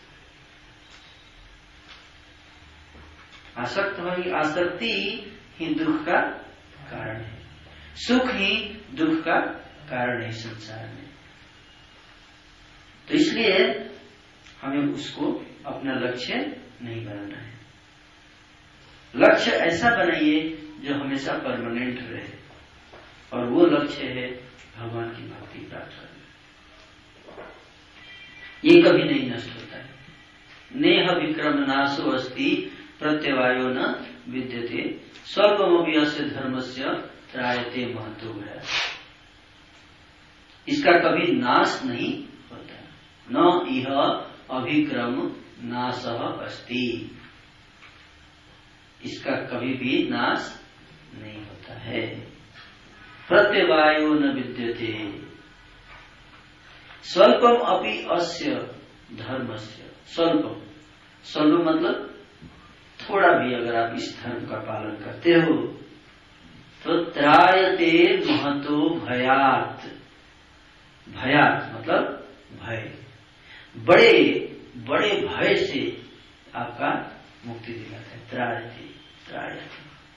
आसक्त होगी, आसक्ति ही दुख का कारण है, सुख ही दुख का कारण है संसार में। तो इसलिए हमें उसको अपना लक्ष्य नहीं बनाना है। लक्ष्य ऐसा बनाइए जो हमेशा परमानेंट रहे, और वो लक्ष्य है भगवान की भक्ति प्राप्त करना। ये कभी नहीं नष्ट होता है। नेह विक्रम नाशो अस्ति प्रत्यवायो न विद्यते स्वल्पमपि अस्य धर्मस्य त्रायते महतो है। इसका कभी नाश नहीं होता। न इह अभिक्रम नाशः अस्ति, इसका कभी भी नाश नहीं होता है। प्रत्यवायो न विद्यते स्वल्पम अपि अस्य धर्मस्य। स्वल्पम, स्वल्प मतलब थोड़ा भी अगर आप इस धर्म का पालन करते हो तो त्रायते महतो भयात। भयात मतलब भय, बड़े बड़े भय से आपका मुक्ति दिलाता है। त्रायते, त्रायते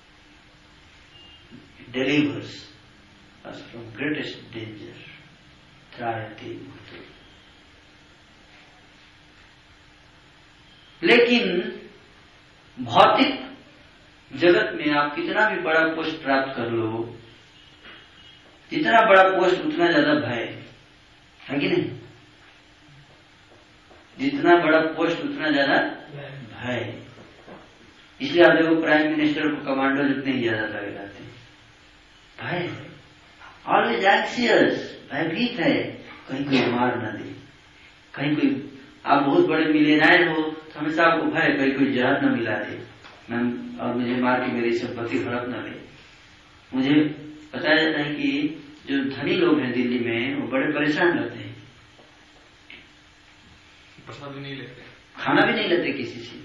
delivers us from greatest danger. त्रायते महतो। लेकिन भौतिक जगत में आप कितना भी बड़ा पोस्ट प्राप्त कर लो, जितना बड़ा पोस्ट उतना ज्यादा भय है कि नहीं? जितना बड़ा पोस्ट उतना ज्यादा भय। इसलिए आप देखो प्राइम मिनिस्टर को कमांडो जितने ही ज्यादा लगे जाते हैं। भय, ऑलवेज एंक्सियस, भयभीत है कहीं कोई मार न दे, कहीं कोई, आप बहुत बड़े मिलियनर हो तो हमेशा आपको भय कहीं कोई जहर न मिला दे मैं और मुझे मार के मेरी संपत्ति हड़प न ले। मुझे बताया जाता है कि जो धनी लोग हैं दिल्ली में वो बड़े परेशान रहते हैं, प्रसाद भी नहीं लेते, खाना भी नहीं लेते किसी से।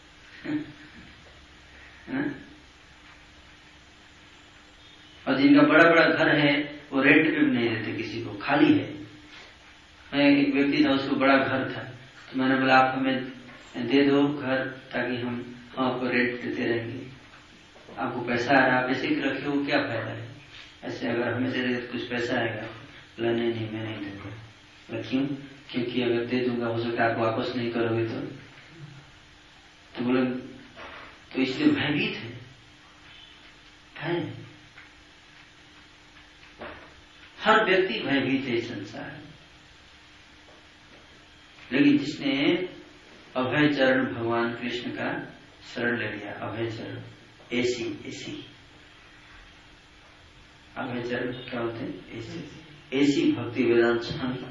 और जिनका बड़ा बड़ा घर है वो रेंट पे भी नहीं देते किसी को, खाली है। मैं एक व्यक्ति था, उसको बड़ा घर था, तो मैंने बोला आप हमें दे दो घर ताकि हम हम आपको रेंट देते रहेंगे। आपको पैसा आ रहा, आप ऐसे ही रखे हो, क्या फायदा है? ऐसे अगर हमें से कुछ पैसा आएगा। बोला नहीं नहीं मैं नहीं दूंगा। क्यों? क्योंकि अगर दे दूंगा हो सकता है आप वापस नहीं करोगे तो तो बोले तो इसलिए भयभीत है, भय। हर व्यक्ति भयभीत है इस संसार में, लेकिन जिसने अभय चरण भगवान कृष्ण का शरण ले लिया, अभय चरण, ऐसी ऐसी अभय चरण क्या होते हैं? ऐसी ऐसी भक्ति वेदांत स्वामी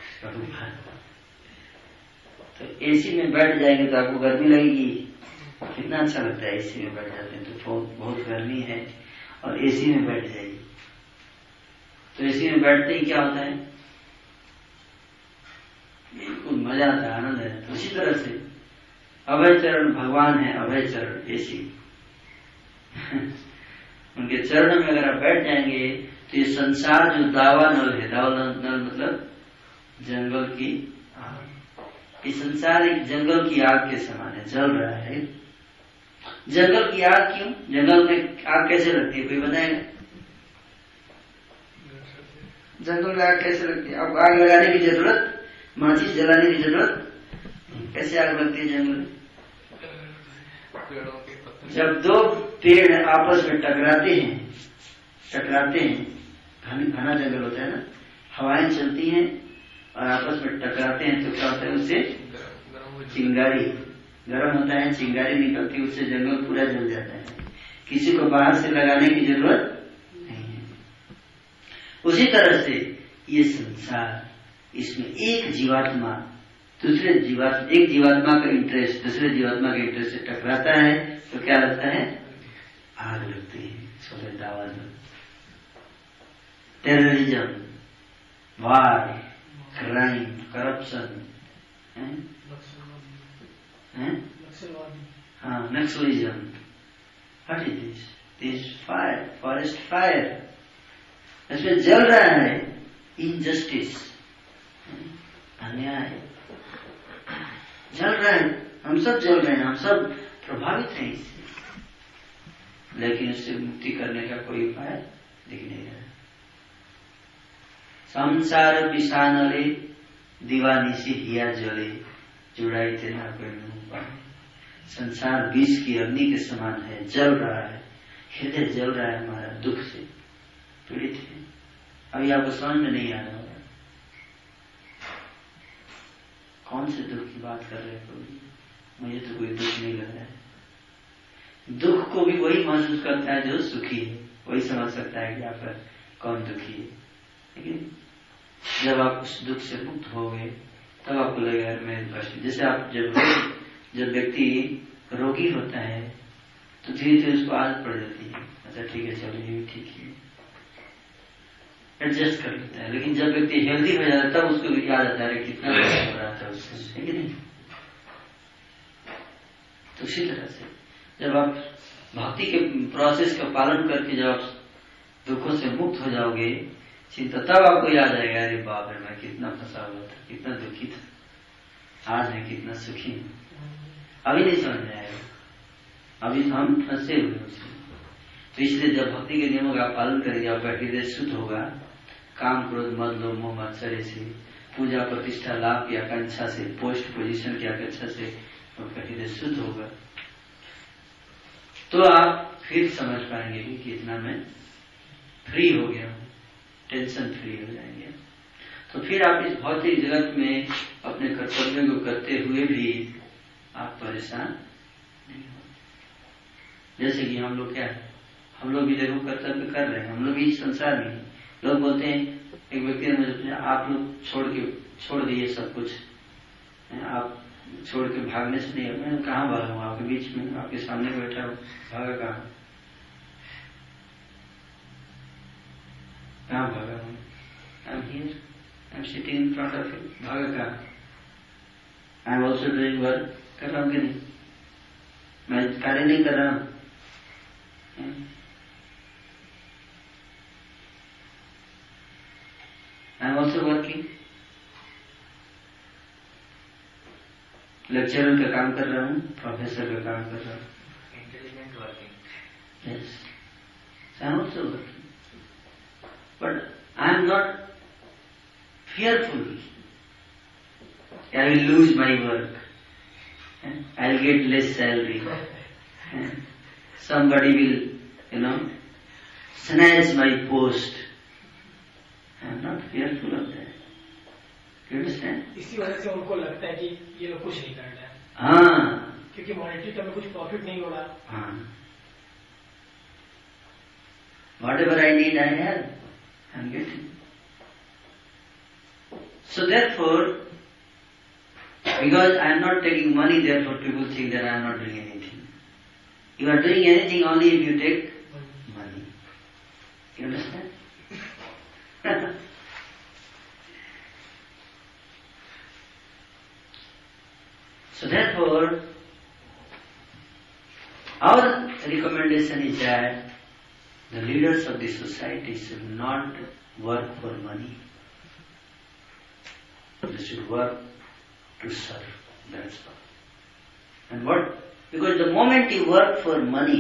तो एसी में बैठ जाएंगे तो आपको गर्मी लगेगी। कितना अच्छा लगता है एसी में बैठ जाते हैं तो बहुत बहुत गर्मी है और एसी में बैठ जाइए तो एसी में बैठते ही क्या होता है? बिल्कुल मजा आता है, आनंद है। तो उसी तरह से अभय चरण भगवान है, अभय चरण एसी उनके चरणों में अगर आप बैठ जाएंगे तो ये संसार जो दावा नल है, दावा नल मतलब जंगल की आग, ये संसार एक जंगल की आग के समान है, जल रहा है। जंगल की आग क्यों? जंगल में आग कैसे लगती है, कोई बताएगा? जंगल में आग कैसे लगती है? आपको आग लगाने की जरूरत, माचिस जलाने की जरूरत, कैसे आग लगती है जंगल में? जब दो पेड़ आपस में टकराते हैं, टकराते हैं, घना जंगल होता है ना, हवाएं चलती हैं और आपस में टकराते हैं तो क्या होता है? उससे चिंगारी गर्म होता है, चिंगारी निकलती है, उससे जंगल पूरा जल जाता है। किसी को बाहर से लगाने की जरूरत नहीं है। उसी तरह से ये संसार, इसमें एक जीवात्मा दूसरे जीवात्मा, एक जीवात्मा का इंटरेस्ट दूसरे जीवात्मा के इंटरेस्ट से टकराता है तो क्या लगता है? आग लगती है। सफेद आवाज में टेररिज्म, वार, क्राइम, करप्शन, हाँ, naxalism, what is this? This fire, forest fire, इसमें जल रहा है इनजस्टिस, अन्याय जल रहा है, हम सब जल रहे हैं, हम सब प्रभावित हैं इससे, लेकिन उससे मुक्ति करने का कोई उपाय दिख नहीं रहा। संसार विषानले दीवानिशी हिया जले जुड़ाई तेना कोई। संसार विष की अग्नि के समान है, जल रहा है, हृदय जल रहा है हमारा, दुख से पीड़ित है। अभी आपको समझ में नहीं आ रहा होगा कौन से दुख की बात कर रहे हो। मुझे तो कोई दुख नहीं लग रहा है। दुख को भी वही महसूस करता है जो सुखी है, वही समझ सकता है कि यहाँ पर कौन दुखी है। लेकिन जब आप उस दुख से मुक्त हो गए तब आपको लगेगा मेरे कष्ट। जैसे आप जब जब व्यक्ति रोगी होता है तो धीरे धीरे उसको आदत पड़ जाती है, अच्छा ठीक है चलो ये भी ठीक है, एडजस्ट कर लेता है। लेकिन जब व्यक्ति हेल्दी हो जाता है तब उसको भी याद आता है कितना हो रहा था उससे, है कि नहीं? तो उसी तरह से जब आप भक्ति के प्रोसेस का पालन करके जब आप दुखों से मुक्त हो जाओगे चिंता, तब आपको याद आएगा अरे बाप रे मैं कितना फंसा हुआ था, कितना दुखी था, आज मैं कितना सुखी हूँ। अभी नहीं समझ में आएगा, अभी हम फंसे हुए उससे। तो इसलिए जब भक्ति के नियमों का पालन करेंगे आपका हृदय शुद्ध होगा, काम क्रोध मद लोभ मोह मत्सर्य से, पूजा प्रतिष्ठा लाभ की आकांक्षा से, पोस्ट पोजीशन की आकांक्षा से आपका हृदय शुद्ध होगा, तो आप फिर समझ पाएंगे कि इतना मैं फ्री हो गया हूँ, टेंशन फ्री हो जाएंगे। तो फिर आप इस भौतिक जगत में अपने कर्तव्यों को करते हुए भी आप परेशान नहीं हो। जैसे कि हम लोग क्या है, हम लोग भी देखो कर्तव्य कर रहे हैं, हम लोग भी इस संसार में। लोग बोलते हैं, एक व्यक्ति ने मुझे पूछा आप लोग छोड़ के छोड़ दिए सब कुछ, आप छोड़ के भागने से नहीं। मैं कहाँ भागा हूँ, आपके बीच में आपके सामने बैठा हूँ, भागा कहाँ कहाँ भागा हूँ? I am here, I am sitting in front of you, भागा कहाँ? I am also doing work, कर रहा हूँ कि नहीं? मैं कार्य नहीं कर रहा हूँ? I am also working, lecturer का काम कर रहा हूँ, प्रोफेसर का काम कर रहा हूँ, intelligent working, yes I am also working, but I am not fearful, I will lose my work. I'll get less salary. Somebody will, you know, snatch my post. I'm not fearful of that. You understand? इसी वजह से उनको लगता है कि ये लोग कुछ नहीं कर रहे हैं। हाँ, क्योंकि मॉनेटरी टर्म में कुछ प्रॉफिट नहीं हो रहा। हाँ, whatever I need, I have. I'm getting. So therefore, because I am not taking money, therefore people think that I am not doing anything. You are doing anything only if you take money. You understand? So therefore, our recommendation is that the leaders of the society should not work for money. They should work to serve. That's all. And what? Because the moment you work for money,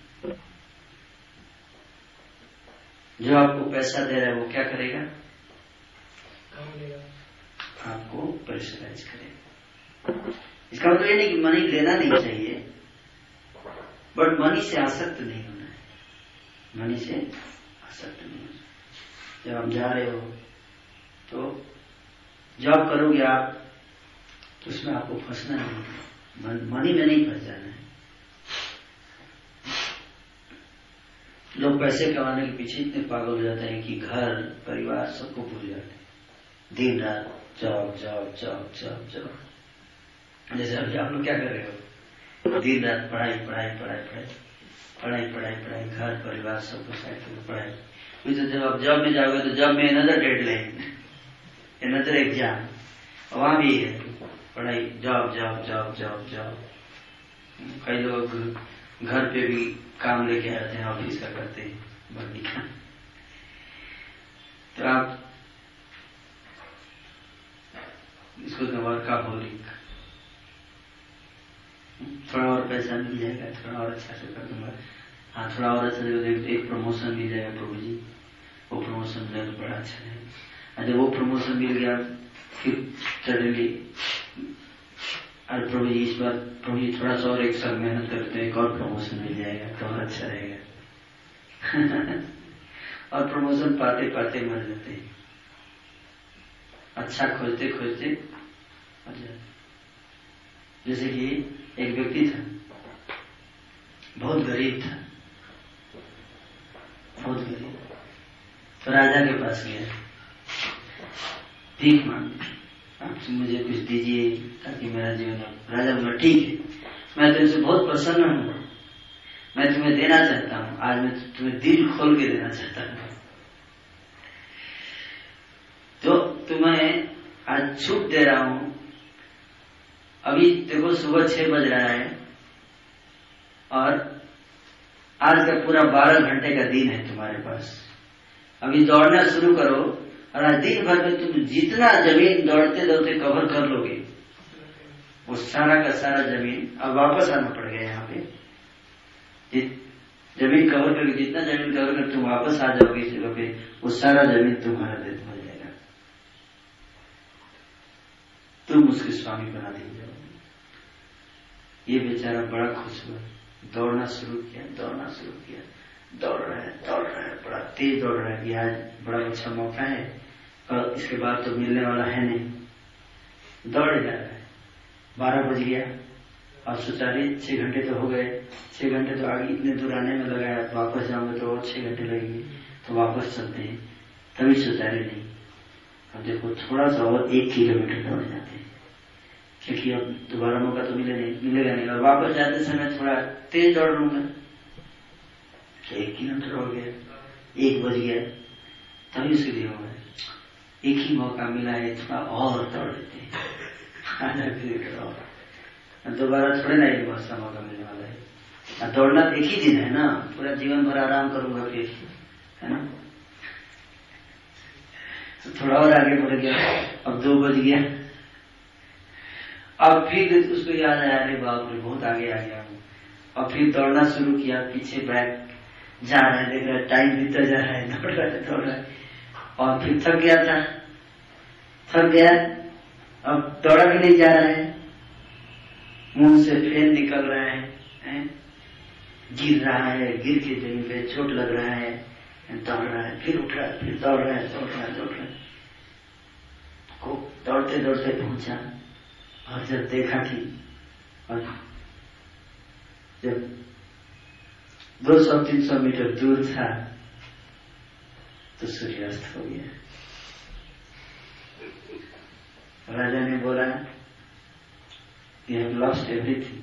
जो आपको पैसा दे रहा है वो क्या करेगा? आपको pressurise करेगा। इसका मतलब ये नहीं कि मनी लेना नहीं चाहिए, बट मनी से आसक्त नहीं होना है। मनी से आसक्त नहीं होना। जब आप जा रहे हो तो जॉब करोगे आप, तो उसमें आपको फंसना नहीं, मनी में नहीं फंस जाना है। लोग पैसे कमाने के पीछे इतने पागल हो जाते हैं कि घर परिवार सबको भूल जाते हैं। दिन रात job job job job job. जैसे अभी आप लोग क्या कर रहे हो? दिन रात पढ़ाई पढ़ाई पढ़ाई पढ़ाई पढ़ाई पढ़ाई पढ़ाई घर परिवार सबको साइड करके पढ़ाई। फिर तो जब आप जॉब में जाओगे तो जॉब में अनदर डेडलाइन, अनदर एग्जाम, वहां भी है पढ़ाई, job job job job job. कई लोग घर पे भी काम लेके आते हैं, ऑफिस का करते हैं बड़ी का। तो आप इसको तो वर्काहोलिक, थोड़ा और पैसा मिल जाएगा, थोड़ा और अच्छा से कर दूंगा, हाँ थोड़ा और अच्छा से एक प्रमोशन मिल जाएगा प्रभु जी, वो प्रमोशन मिला तो बड़ा अच्छा है। अरे वो प्रमोशन मिल गया फिर सडनली, अरे प्रभु जी इस बार प्रभु जी थोड़ा सा और एक साल मेहनत करते हैं, एक और प्रमोशन मिल जाएगा तो और अच्छा रहेगा। और प्रमोशन पाते पाते मर जाते हैं, अच्छा खोजते खोजते मर जाते। जैसे कि एक व्यक्ति था, बहुत गरीब था, बहुत गरीब, तो राजा के पास गया, भीख मांगे, आप मुझे कुछ दीजिए ताकि मेरा जीवन। राजा बोला ठीक है, मैं तुमसे बहुत प्रसन्न हूँ, मैं तुम्हें देना चाहता हूँ, आज मैं तुम्हें दिल खोल के देना चाहता हूँ, तो तुम्हें आज छूट दे रहा हूँ। अभी देखो सुबह छह बज रहा है और आज का पूरा बारह घंटे का दिन है तुम्हारे पास। अभी दौड़ना शुरू करो और आज दिन भर में तुम जितना जमीन दौड़ते दौड़ते कवर कर लोगे, वो सारा का सारा जमीन, अब वापस आना पड़ गया यहाँ पे, जमीन कवर करके जितना जमीन कवर कर तुम वापस आ जाओगे इस जगह पे, वो सारा जमीन तुम्हारा दे हो जाएगा, तुम उसके स्वामी बना दिए जाओगे। ये बेचारा बड़ा खुश हुआ, दौड़ना शुरू किया, दौड़ना शुरू किया, दौड़ रहा है दौड़ रहा है बड़ा तेज दौड़ रहा है कि आज बड़ा अच्छा मौका है और इसके बाद तो मिलने वाला है नहीं। दौड़े जा रहा है, बारह बज गया और सोचा रही छह घंटे तो हो गए, छह घंटे तो आगे इतने दूर आने में लगा है, वापस जाऊंगे तो और छह घंटे लगेंगे, तो वापस चलते हैं। तभी सोचा रही नहीं, अब देखो थोड़ा सा और एक किलोमीटर दौड़ जाते हैं, क्योंकि अब दोबारा मौका तो मिले नहीं मिलेगा नहीं, और वापस जाते समय थोड़ा तेज दौड़ लूंगा, तो एक किलोमीटर हो गया, एक बज गया, तभी उसके लिए होगा एक ही मौका मिला है, थोड़ा और दौड़ लेते हैं, आधा किलोमीटर और, दोबारा थोड़े ना एक बहुत सा मौका मिलने वाला है। दौड़ना एक ही दिन है ना, पूरा जीवन भर आराम करूंगा फिर, है ना। तो थोड़ा और आगे बढ़ गया, अब दो बज गया, अब फिर उसको याद आया अरे बाप रे बहुत आगे आ गया हूँ, और फिर दौड़ना शुरू किया, पीछे बैक जा रहा है, देख रहा है टाइम बीतता जा रहा है, दौड़ रहा है दौड़ रहा है, और फिर थक गया था, थक गया अब दौड़ा भी नहीं जा रहा है, मुंह से फेन निकल रहा है, है? गिर रहा है, गिर के जमीन पे चोट लग रहा है, दौड़ रहा है, फिर उठ रहा है, फिर दौड़ रहा है, दौड़ रहा है, दौड़ रहा है। को दौड़ते दौड़ते पहुंचा और जब देखा कि और जब दो सौ तीन सौ मीटर दूर था तो सूर्यास्त हो गया। राजा ने बोला, you have lost everything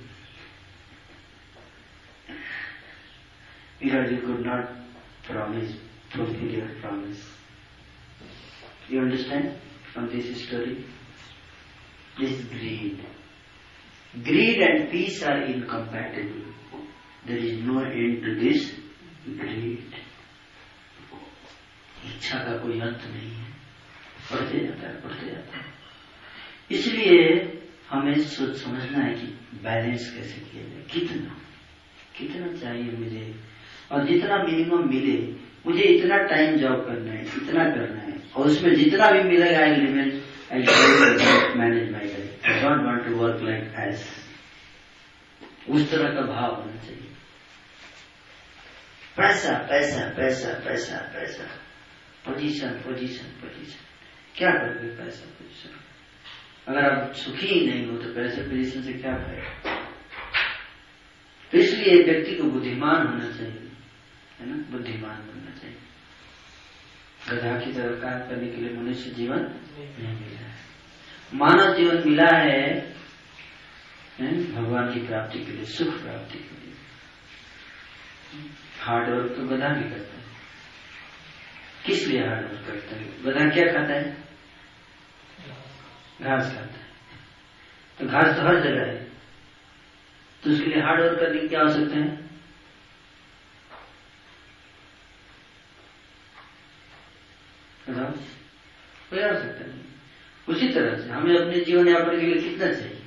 because you could not promise, fulfill your promise. You understand from this story? This is greed. Greed and peace are incompatible. There is no end to this greed. इच्छा का कोई अंत नहीं है, बढ़ते जाता है, बढ़ते जाता है। इसलिए हमें सोच समझना है कि बैलेंस कैसे किया जाए, कितना कितना चाहिए मुझे, और जितना मिनिमम मिले, मुझे इतना टाइम जॉब करना है, इतना करना है, और उसमें जितना भी मिलेगा I limit I manage my life. I don't want to work like as. उस तरह का भाव होना चाहिए। पैसा पैसा पैसा पैसा पैसा, पोजीशन पोजीशन पोजीशन, क्या करोगे पैसा पोजीशन? अगर आप सुखी ही नहीं हो तो पैसे पोजीशन से क्या फायदा? तो इसलिए व्यक्ति को बुद्धिमान होना चाहिए, है ना, बुद्धिमान बनना चाहिए। गधा की तरह कार्य करने के लिए मनुष्य जीवन नहीं मिला है। मानव जीवन मिला है, है भगवान की प्राप्ति के लिए, सुख प्राप्ति के लिए। हार्ड वर्क तो गधा भी करता है। किस लिए हार्ड वर्क करता है? गधा क्या खाता है? घास खाता है। तो घास तो हर जगह है, तो उसके लिए हार्ड वर्क करने की क्या आवश्यकता है? कोई आवश्यकता नहीं। उसी तरह से हमें अपने जीवन यापन के लिए कितना चाहिए,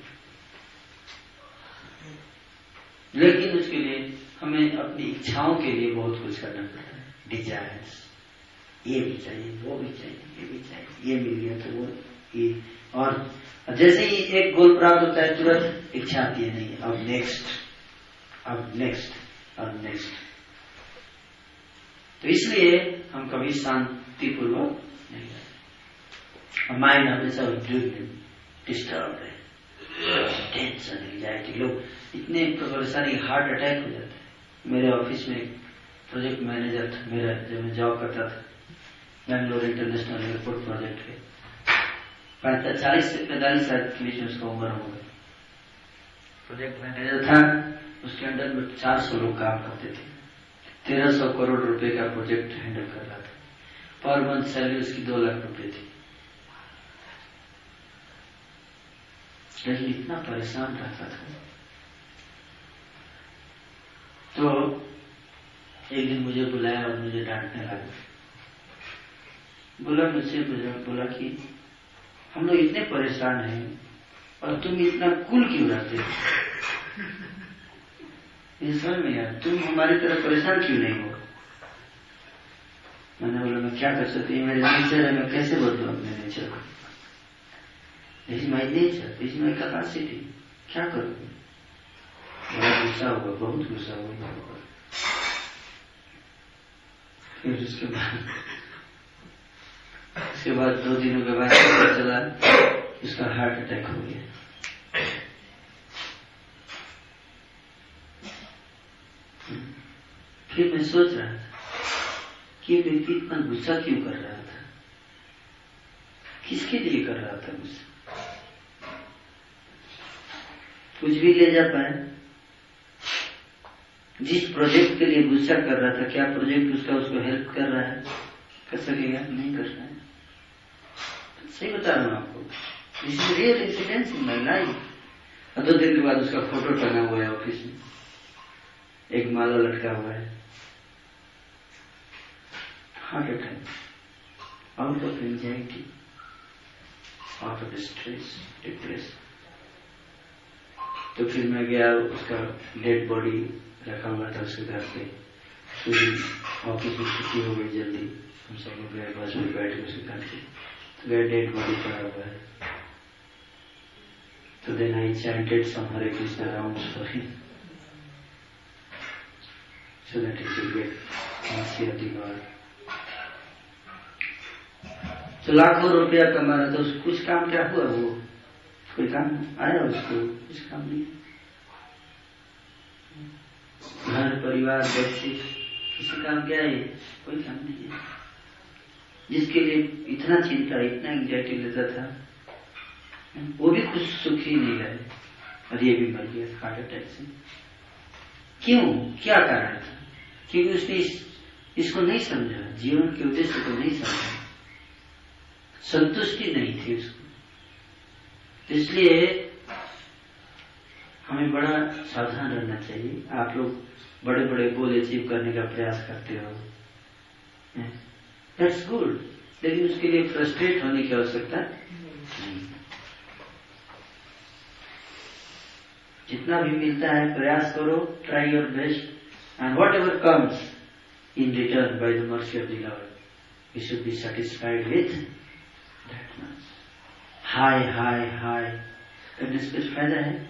लेकिन उसके लिए हमें अपनी इच्छाओं के लिए बहुत कुछ करना पड़ता है। डिजायर्स, ये भी चाहिए, वो भी चाहिए, ये भी चाहिए, ये मिल गया तो वो ये, और जैसे ही एक गोल प्राप्त होता है तुरंत इच्छा आती है, नहीं अब नेक्स्ट, अब नेक्स्ट, अब नेक्स्ट। तो इसलिए हम कभी शांतिपूर्वक नहीं रहते। माइंड हमेशा डिस्टर्ब है, टेंशन, एंजाइटी। लोग इतने परेशानी, हार्ट अटैक हो जाता है। मेरे ऑफिस में प्रोजेक्ट मैनेजर था मेरा, जब मैं जॉब करता था बैंगलोर इंटरनेशनल एयरपोर्ट प्रोजेक्ट के, पैंतालीस चालीस से पैंतालीस साल के बीच में उसका उम्र हो गई। प्रोजेक्ट मैनेजर था, उसके अंडर में चार सौ लोग काम करते थे। तेरह सौ करोड़ रुपए का प्रोजेक्ट हैंडल कर रहा था। पर मंथ सैलरी उसकी दो लाख रुपए थी। लेकिन इतना परेशान रहता था। तो एक दिन मुझे बुलाया और मुझे डांटने लगा। बोला मुझसे बोला कि हम लोग इतने परेशान हैं और तुम इतना कूल क्यों रहते हो? इस समय में यार तुम हमारी तरह परेशान क्यों नहीं हो? मैंने बोला मैं क्या कर सकती हूँ, मेरे नेचर है, मैं कैसे बदलूं अपने नेचर को? This is my nature, this is my capacity, क्या करूँ? बहुत गुस्सा हुआ, बहुत गुस्सा हुआ। फिर उसके बाद उसके बाद दो दिनों के बाद पता चला उसका हार्ट अटैक हो गया। फिर मैं सोच रहा था कि ये व्यक्ति इतना गुस्सा क्यों कर रहा था, किसके लिए कर रहा था गुस्सा? कुछ भी ले जा पाए। जिस प्रोजेक्ट के लिए गुस्सा कर रहा था, क्या प्रोजेक्ट उसका उसको हेल्प कर रहा है? कर सकेगा? नहीं कर रहा है। सही बता रहा हूँ आपको, this is real incidence in my life. और दो दिन के बाद उसका फोटो टंगा हुआ है ऑफिस में, एक माला लटका हुआ है। Heart attack, out of anxiety, out of stress, depression. तो फिर मैं गया, उसका डेड बॉडी रखा हुआ था उसके घर पे। फिर ऑफिस में छुट्टी हो गई जल्दी, हम सब लोग गए बस में बैठ के उसके घर पे, तो गए डेड बॉडी पड़ा हुआ है। So then I chanted some Hare Krishna rounds for him, so that he could get mercy of the God. तो लाखों रुपया कमा रहा था, उसको कुछ काम क्या हुआ? वो कोई काम आया उसको? कुछ काम नहीं। घर परिवार बच्चे किसी काम क्या है? कोई काम नहीं है। जिसके लिए इतना चिंता, इतना एंग्जाइटी लेता था, वो भी कुछ सुखी नहीं रहे, और ये भी मर गया हार्ट अटैक से। क्यों? क्या कारण था? क्योंकि उसने इस, इसको नहीं समझा, जीवन के उद्देश्य को नहीं समझा, संतुष्टि नहीं थी उसको। इसलिए हमें बड़ा सावधान रहना चाहिए। आप लोग बड़े बड़े गोल अचीव करने का प्रयास करते हो, दैट्स गुड, लेकिन उसके लिए फ्रस्ट्रेट होने की आवश्यकता नहीं। जितना भी मिलता है प्रयास करो, try your best, and whatever comes in return by the mercy of the lord, you should be satisfied with that much. हाय हाय हाय करने से कुछ फायदा है?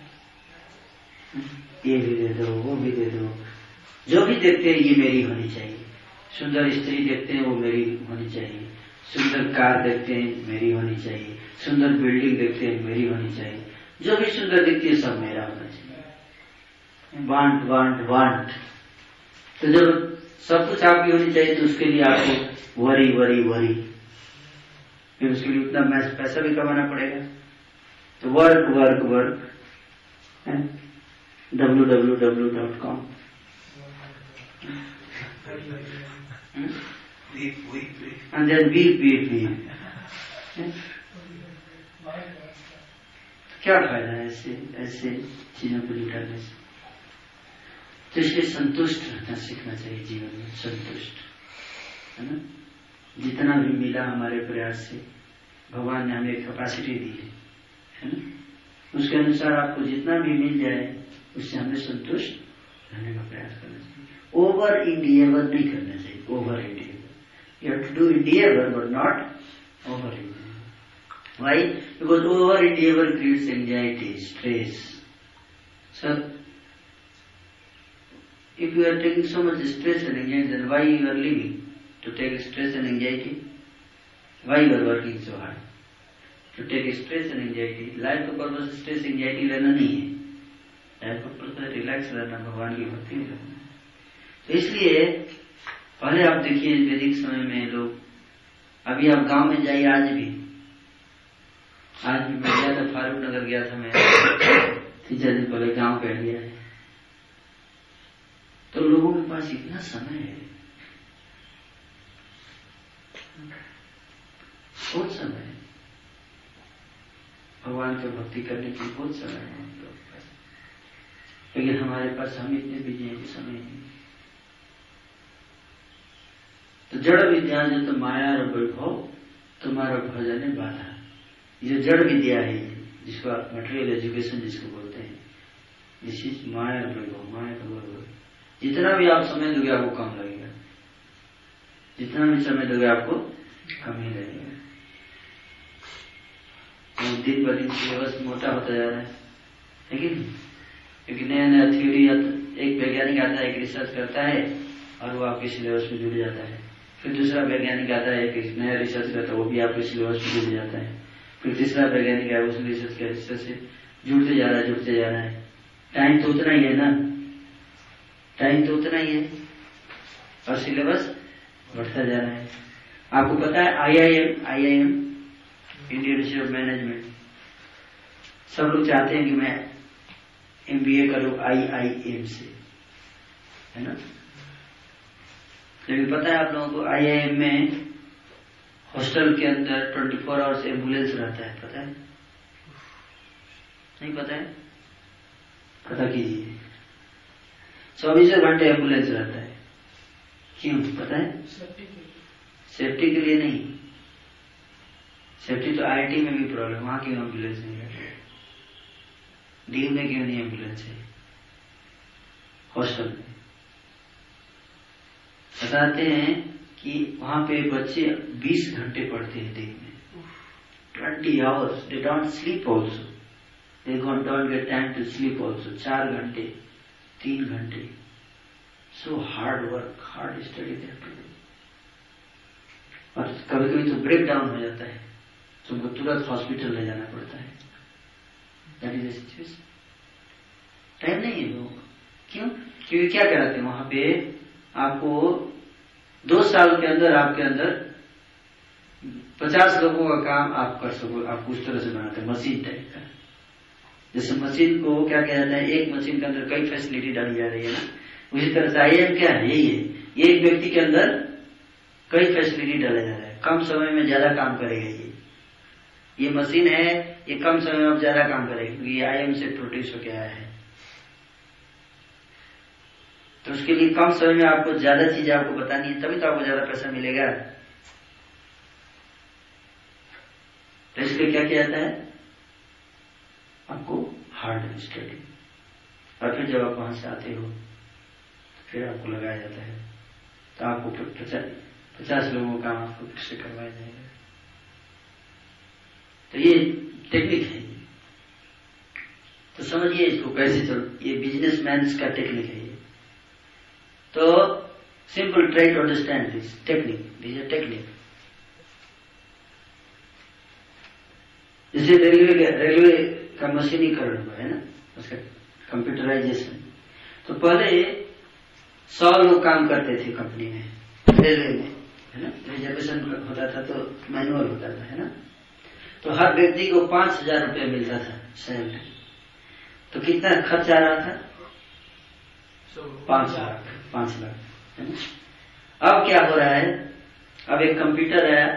ये भी दे दो, वो भी दे दो, जो भी देखते हैं ये मेरी होनी चाहिए। सुंदर स्त्री देखते हैं वो मेरी होनी चाहिए, सुंदर कार देखते हैं मेरी होनी चाहिए, सुंदर बिल्डिंग देखते हैं मेरी होनी चाहिए, जो भी सुंदर दिखती है सब मेरा होना चाहिए। Want want want. तो जब सब कुछ आपकी होनी चाहिए तो उसके लिए आपको वरी वरी वरी, फिर उसके लिए उतना पैसा भी कमाना पड़ेगा। तो work work work, W W W dot com, and then weep weep weep। क्या फायदा है ऐसे ऐसे चीजों को जुटाने से? तो इसलिए संतुष्ट रहना सीखना चाहिए जीवन में, संतुष्ट है ना। जितना भी मिला हमारे प्रयास से, भगवान ने हमें कैपेसिटी दी है, है ना, उसके अनुसार आपको जितना भी मिल जाए उससे हमें संतुष्ट रहने का प्रयास करना चाहिए। ओवर इंडिएवर नहीं करना चाहिए, over endeavour. You have to do endeavour but not over endeavour. Why? Because over endeavour creates anxiety, stress. So if you are taking so much stress and anxiety, then why you are living? To take stress and anxiety? Why you are working so hard? To take stress and anxiety. Life का purpose stress anxiety लेना नहीं है, life का purpose relax रहना, भगवान की भक्ति में रहना। तो इसलिए पहले आप देखिए वैदिक समय में लोग, अभी आप गांव में जाइए, आज भी आज भी मैं गया था, फारूक नगर गया था मैं, तीन चार दिन पहले गांव का एरिया है, तो लोगों के पास इतना समय है, बहुत समय है, भगवान की भक्ति करने की बहुत समय है हम लोग के पास, लेकिन हमारे पास हम इतने बिजी हैं कि समय नहीं। तो जड़ विद्या जो तो माया और वैभव तुम्हारा भजन है बाधा, ये जड़ विद्या है जिसको आप मटेरियल एजुकेशन जिसको बोलते हैं, दिस इज माया और वैभव, माया का वैभव। जितना भी आप समय दोगे आपको कम लगेगा, जितना भी समय दोगे आपको कम ही लगेगा। दिन ब दिन सिलेबस मोटा होता जा रहा है, लेकिन क्योंकि नया नया थ्योरी, एक वैज्ञानिक आता है, एक रिसर्च करता है और वो आपके सिलेबस में जुड़ जाता है, फिर दूसरा वैज्ञानिक आता है, एक नया रिसर्च करता है, वो भी आपके सिलेबस में जुड़ जाता है, फिर तीसरा वैज्ञानिक है, उसने रिसर्च किया, रिसर्च से जुड़ते जा रहा है जुड़ते जा रहा है। टाइम तो उतना ही है ना, टाइम तो उतना ही है और सिलेबस बढ़ता जा रहा है। आपको पता है I I am I I am Indian Institute of Management, सब लोग चाहते हैं कि मैं एम बी ए करूं आई आई एम से, है ना, लेकिन पता है आप लोगों को आई आई एम में हॉस्टल के अंदर ट्वेंटी फोर आवर्स एम्बुलेंस रहता है, पता है? नहीं पता है? पता कीजिए, चौबीसों घंटे एम्बुलेंस रहता है। क्यों पता है? सेफ्टी के लिए नहीं, सेफ्टी तो आई आई टी में भी प्रॉब्लम, वहां क्यों एम्बुलेंस नहीं रहती है? डी में क्यों नहीं एम्बुलेंस है? हॉस्टल में बताते हैं कि वहां पे बच्चे बीस घंटे पढ़ते हैं दिन में, twenty hours, they don't sleep also, They don't get time to sleep also. चार घंटे, तीन घंटे. So hard work, hard study they have to do. और कभी कभी तो ब्रेक डाउन हो जाता है, तो उनको तुरंत हॉस्पिटल ले जाना पड़ता है. That is the situation. Time नहीं है लोगों को. क्यों? क्योंकि क्या कराते हैं वहां पे आपको दो साल के अंदर आपके अंदर पचास लोगों का काम आप कर सको. आप उस तरह से बनाते हैं मशीन टाइप का. जैसे मशीन को क्या कहा जाता है, एक मशीन के अंदर कई फैसिलिटी डाली जा रही है ना, उसी तरह से आई एम क्या है, यही है. ये एक व्यक्ति के अंदर कई फैसिलिटी डाला जा रहा है. कम समय में ज्यादा काम करेगा. ये ये मशीन है, ये कम समय में ज्यादा काम करेगी क्योंकि ये आई एम से प्रोड्यूस होकर आया है. तो उसके लिए कम समय में आपको ज्यादा चीजें आपको बतानी है, तभी तो आपको ज्यादा पैसा मिलेगा. तो इसलिए क्या किया जाता है, आपको हार्ड स्टडी. और फिर जब आप वहां से आते हो फिर आपको लगाया जाता है, तो आपको पचास पचास लोगों का काम आपको फिर से करवाया जाएगा. तो ये टेक्निक है. तो समझिए इसको कैसे चल, ये बिजनेसमैन का टेक्निक है ये. तो simple try to understand this technique. This is technique. जैसे रेलवे रेलवे का मशीनीकरण हुआ है ना, उसका कंप्यूटराइजेशन. तो पहले सौ लोग काम करते थे कंपनी में, रेलवे में, है ना. रिजर्वेशन होता था तो मैनुअल होता था, है ना. तो हर व्यक्ति को पांच हजार रुपया मिलता था सैलरी. तो कितना खर्च आ रहा था, पांच लाख पांच लाख है ना. अब क्या हो रहा है, अब एक कंप्यूटर आया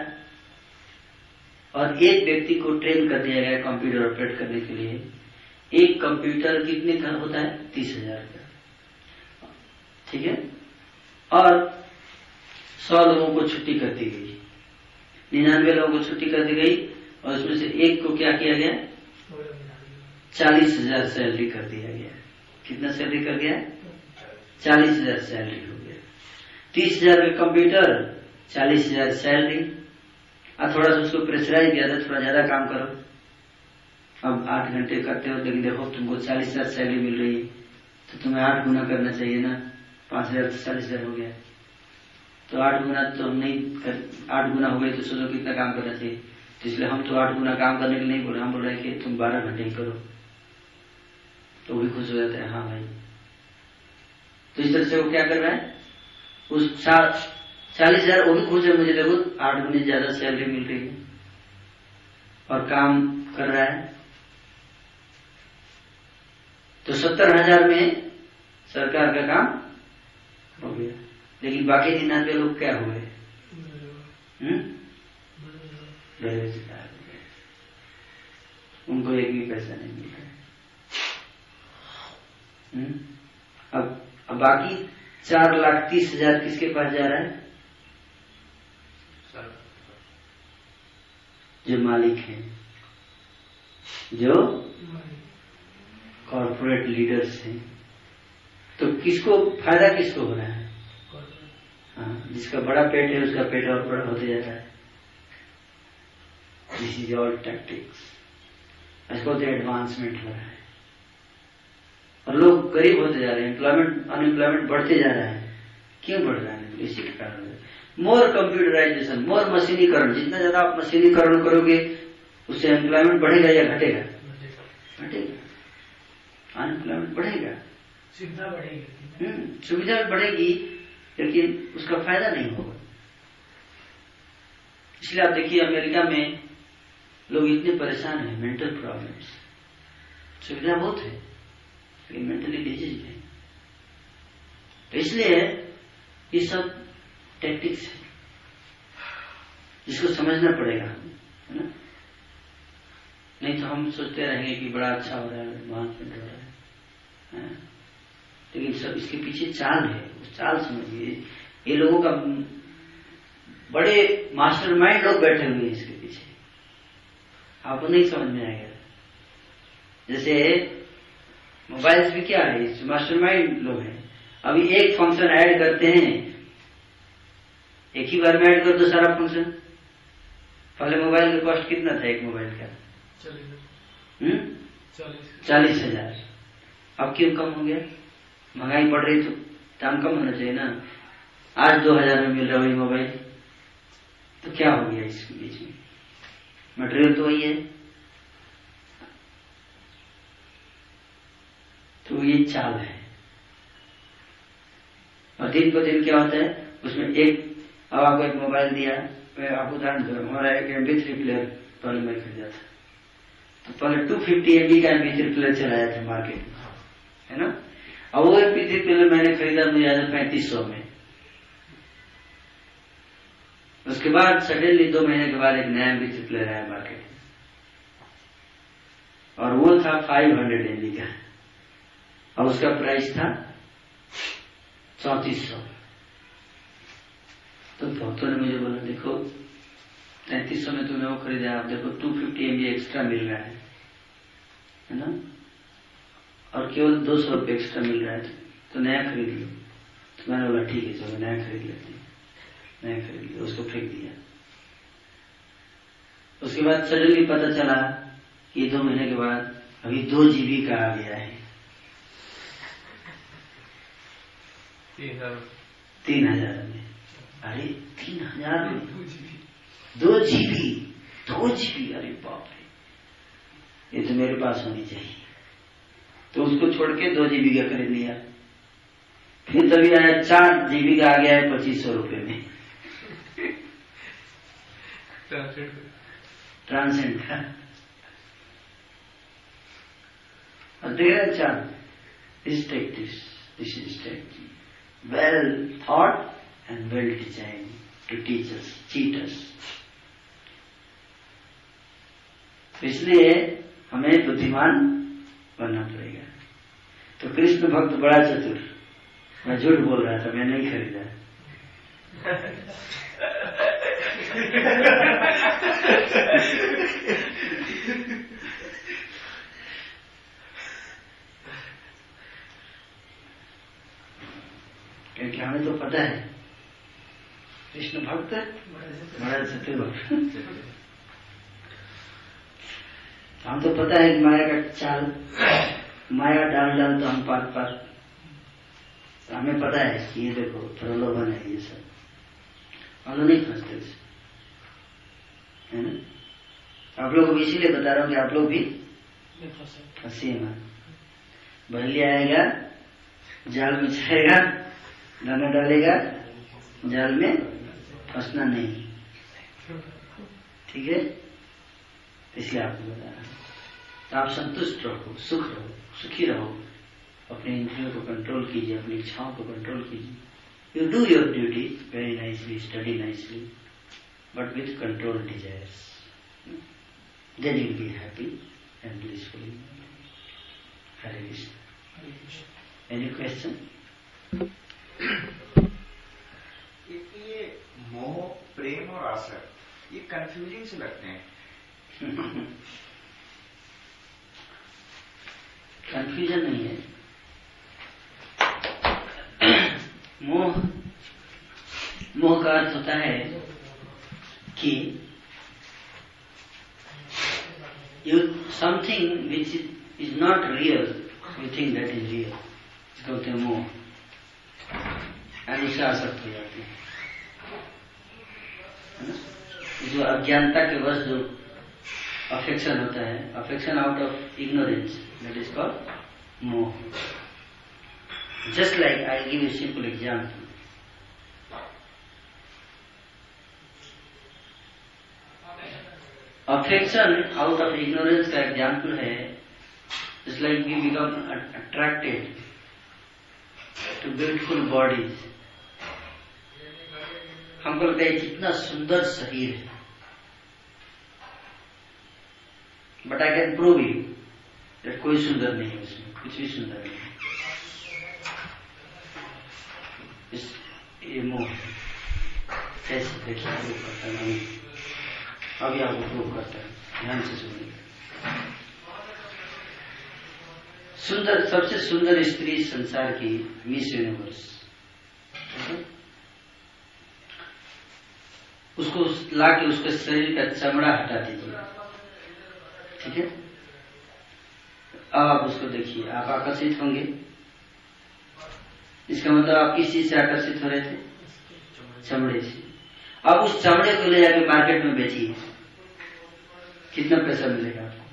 और एक व्यक्ति को ट्रेन कर दिया गया कंप्यूटर ऑपरेट करने के लिए. एक कंप्यूटर कितने का होता है, तीस हजार का. ठीक है. और सौ लोगों को छुट्टी कर दी गई, निन्यानवे लोगों को छुट्टी कर दी गई, और उसमें से एक को क्या किया गया, चालीस हजार सैलरी कर दिया गया. कितना सैलरी कर दिया, चालीस हजार सैलरी हो गया. तीस हजार का कंप्यूटर, चालीस हजार सैलरी. और थोड़ा सा उसको प्रेशराइज किया था, थोड़ा ज्यादा काम करो. अब आठ घंटे करते हो, लेकिन देखो तुमको चालीस हजार सैलरी मिल रही है, तो तुम्हें आठ गुना करना चाहिए ना. पांच हजार तो चालीस हजार हो गया. तो आठ गुना तो हम नहीं कर, आठ गुना हो गए तो सोचो कितना काम करना चाहिए. तो इसलिए हम तो आठ गुना काम करने के लिए नहीं बोल रहे, हम बोल रहे हैं कि तुम बारह घंटे ही करो. तो भी खुश हो जाता है, हाँ भाई. तो इस तरह से वो क्या कर रहा है, उस चालीस हजार वो भी खुश है, मुझे देखो आठ गुने ज्यादा सैलरी मिल रही है और काम कर रहा है. तो सत्तर हजार में सरकार का काम हो गया. लेकिन बाकी निन्यानवे लोग क्या हुए, बेरोजगार हो गए. उनको एक भी पैसा नहीं मिल रहा है. अब अब बाकी चार लाख तीस हजार किसके पास जा रहा है, जो मालिक हैं, जो कॉर्पोरेट लीडर्स हैं. तो किसको फायदा, किसको हो रहा है, हाँ, जिसका बड़ा पेट है उसका पेट और बड़ा होते जा रहा है. This is all tactics. इसको तो एडवांसमेंट हो रहा है और लोग गरीब होते जा रहे हैं. एम्प्लॉयमेंट अनएम्प्लॉयमेंट बढ़ते जा रहा है. क्यों बढ़ रहा है, इसी के कारण. मोर कंप्यूटराइजेशन, मोर मशीनीकरण. जितना ज्यादा आप मशीनीकरण करोगे उससे एम्प्लॉयमेंट बढ़ेगा या घटेगा, घटेगा. अनएम्प्लॉयमेंट बढ़ेगा, सुविधा बढ़ेगी. हम्म सुविधा बढ़ेगी, लेकिन उसका फायदा नहीं होगा. इसलिए आप देखिए अमेरिका में लोग इतने परेशान हैं, मेंटल प्रॉब्लम्स. सुविधा बहुत है लेकिन मेंटली डिजीज है. तो इसलिए ये सब टैक्टिक्स है जिसको समझना पड़ेगा, है ना. नहीं तो हम सोचते रहेंगे कि बड़ा अच्छा हो रहा है, एडवांसमेंट हो रहा है, है? लेकिन सब इसके पीछे चाल है. उस चाल समझिए. ये लोगों का बड़े मास्टरमाइंड लोग बैठे हुए हैं इसके पीछे. आपको नहीं समझ में आएगा. जैसे मोबाइल्स भी क्या है, मास्टरमाइंड लोग हैं. अभी एक फंक्शन ऐड करते हैं, एक ही बार में ऐड कर दो सारा फंक्शन. पहले मोबाइल का कॉस्ट कितना था एक मोबाइल का, हम्म चालीस हजार। अब क्यों कम हो गया? महंगाई बढ़ रही तो दाम कम होना चाहिए ना। आज दो हजार में मिल रहा वही मोबाइल, तो क्या हो गया इसके बीच में? मटेरियल तो वही है। तो ये चाल है। और दिन पर दिन क्या होता है उसमें, एक अब आपको एक मोबाइल दिया, मैं आपको उदाहरण दूं, हमारा एक एम बी थ्री प्लेयर पहले मैं खरीदा था, तो पहले टू फिफ्टी एम बी का एम बी थ्री प्लेयर चलाया था मार्केट में, है ना। अब वो एम बी थ्री प्लेयर मैंने खरीदा मुझे आज पैंतीस सौ में। उसके बाद सडनली दो महीने के बाद एक नया एम बी थ्री प्लेयर आया मार्केट में, और वो था फाइव हंड्रेड एम बी का, और उसका प्राइस था चौंतीस सौ। तो भक्तों ने मुझे बोला, देखो तैतीस सौ में तुमने वो खरीदा, आप देखो टू फिफ्टी एम बी एक्स्ट्रा मिल रहा है, है ना, और केवल दो सौ रुपये एक्स्ट्रा मिल रहा है, तो नया खरीद लो। तो मैंने बोला ठीक है चलो नया खरीद लेते हैं। नया खरीद लिया, उसको फेंक दिया। उसके बाद सडनली पता चला कि दो महीने के बाद अभी दो जीबी का आ गया है, तीन हजार में। अरे तीन हजार में दो जीबी, दो जीबी, अरे बाप रे, ये तो मेरे पास होनी चाहिए। तो उसको छोड़ के दो जीबी का खरीद लिया। फिर तभी आया चार जीबी का आ गया है पच्चीस सौ रुपये में, ट्रांसेंड का। और देर चार is tech this this is tech well thought and well designed to teach us, cheat us. इसलिए हमें बुद्धिमान बनना पड़ेगा। तो कृष्ण भक्त बड़ा चतुर, मैं झूठ बोल रहा था, मैं नहीं खरीदा। क्योंकि हमें तो पता है कृष्ण भक्त बड़ा चतुर भक्त, हम तो पता है कि माया का चाल, माया डाल डाल तो हम पार पार, तो हमें पता है कि ये देखो प्रलोभन है, ये सब हम लोग नहीं फंसते उसे, है ना। आप लोग को इसीलिए बता रहा हूँ कि आप लोग भी फंसिए मत। बहली आएगा, जाल बिछाएगा, दाना डालेगा, जाल में फंसना नहीं, ठीक है। इसलिए आपको बता रहा हूं। तो आप संतुष्ट रहो, सुख रहो, सुखी रहो, अपने इंद्रियों को कंट्रोल कीजिए, अपनी इच्छाओं को कंट्रोल कीजिए। You do your duty very nicely, study nicely, but with control desires, then you be happy and blissful. Hare Krishna. Any question? ये मोह, प्रेम और आसक्ति ये कंफ्यूजिंग से लगते हैं। कंफ्यूजन नहीं है। मोह, मोह का अर्थ होता है कि you something which is not real, you think that is real, इसको कहते हैं मोह, और उससे आसक्त हो जाते हैं। जो अज्ञानता के वश जो अफेक्शन होता है, affection out of ignorance, that is called मोह। Just like I give you simple example, affection out of ignorance का एग्जाम्पल है, just like we become attracted to beautiful bodies. हमको लगता है कितना सुंदर शरीर है, but I can prove you that कोई सुंदर नहीं है, उसमें कुछ भी सुंदर नहीं है। इस ये मोह कैसे देखिए प्रूव करता है, अभी आपको प्रूव करता है, ध्यान से सुनिए। सुंदर, सबसे सुंदर स्त्री संसार की मिस यूनिवर्स, उसको लाके उसके शरीर का चमड़ा हटा दीजिए, ठीक है। अब आप उसको देखिए, आप आकर्षित होंगे। इसका मतलब आप किस चीज से आकर्षित हो रहे थे? चमड़े से। अब उस चमड़े को ले जाके मार्केट में बेचिए, कितना पैसा मिलेगा आपको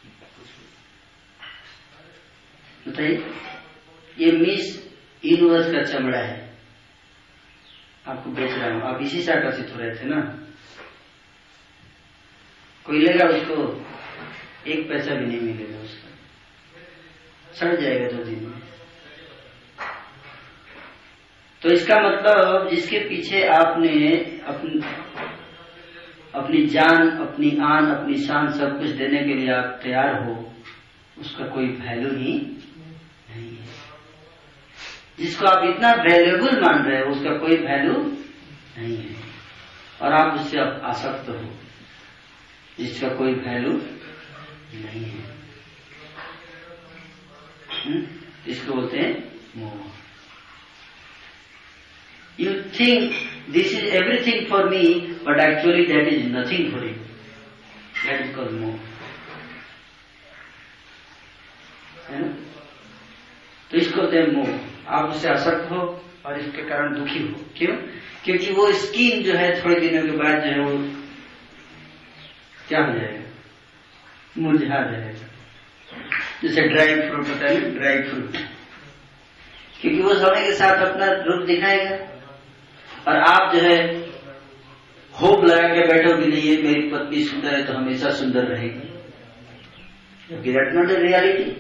बताइए? ये मिस यूनिवर्स का चमड़ा है, आपको बेच रहा हूं, आप इसी से आकर्षित हो रहे थे ना। कोई लेगा उसको, एक पैसा भी नहीं मिलेगा उसका, सड़ जाएगा दो दिन में। तो इसका मतलब जिसके पीछे आपने अपनी अपनी जान, अपनी आन, अपनी शान सब कुछ देने के लिए आप तैयार हो, उसका कोई वैल्यू ही नहीं है। जिसको आप इतना वैल्यूएबल मान रहे हो उसका कोई वैल्यू नहीं है, और आप उससे आसक्त हो जिसका कोई वैल्यू नहीं है। हुँ? इसको बोलते हैं मोह। You think this is everything for me, but actually that is nothing for you. That is called moh. है ना? तो इसको बोलते हैं मोह। आप उससे आसक्त हो और इसके कारण दुखी हो। क्यों? क्योंकि वो स्किन जो है थोड़े दिनों के बाद जो है वो क्या हो जाएगा? मुरझा जाएगा। जैसे ड्राई फ्रूट होता है ना, ड्राई फ्रूट, क्योंकि वो समय के साथ अपना रूप दिखाएगा। और आप जो है होप लगा के बैठोगे, नहीं है मेरी पत्नी सुंदर है तो हमेशा सुंदर रहेगी, क्योंकि दैट नॉट द रियलिटी।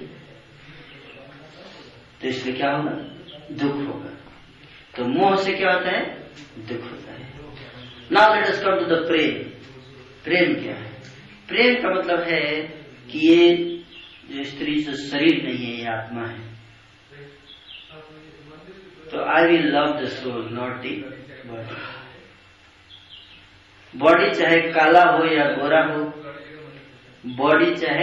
तो इसलिए क्या होगा? दुख होगा। तो मोह से क्या होता है? दुख होता है। Now let us come to the प्रेम। प्रेम क्या है? प्रेम का मतलब है कि ये जो स्त्री जो शरीर नहीं है, ये आत्मा है। तो I will love the soul not the body. Body चाहे काला हो या गोरा हो, बॉडी चाहे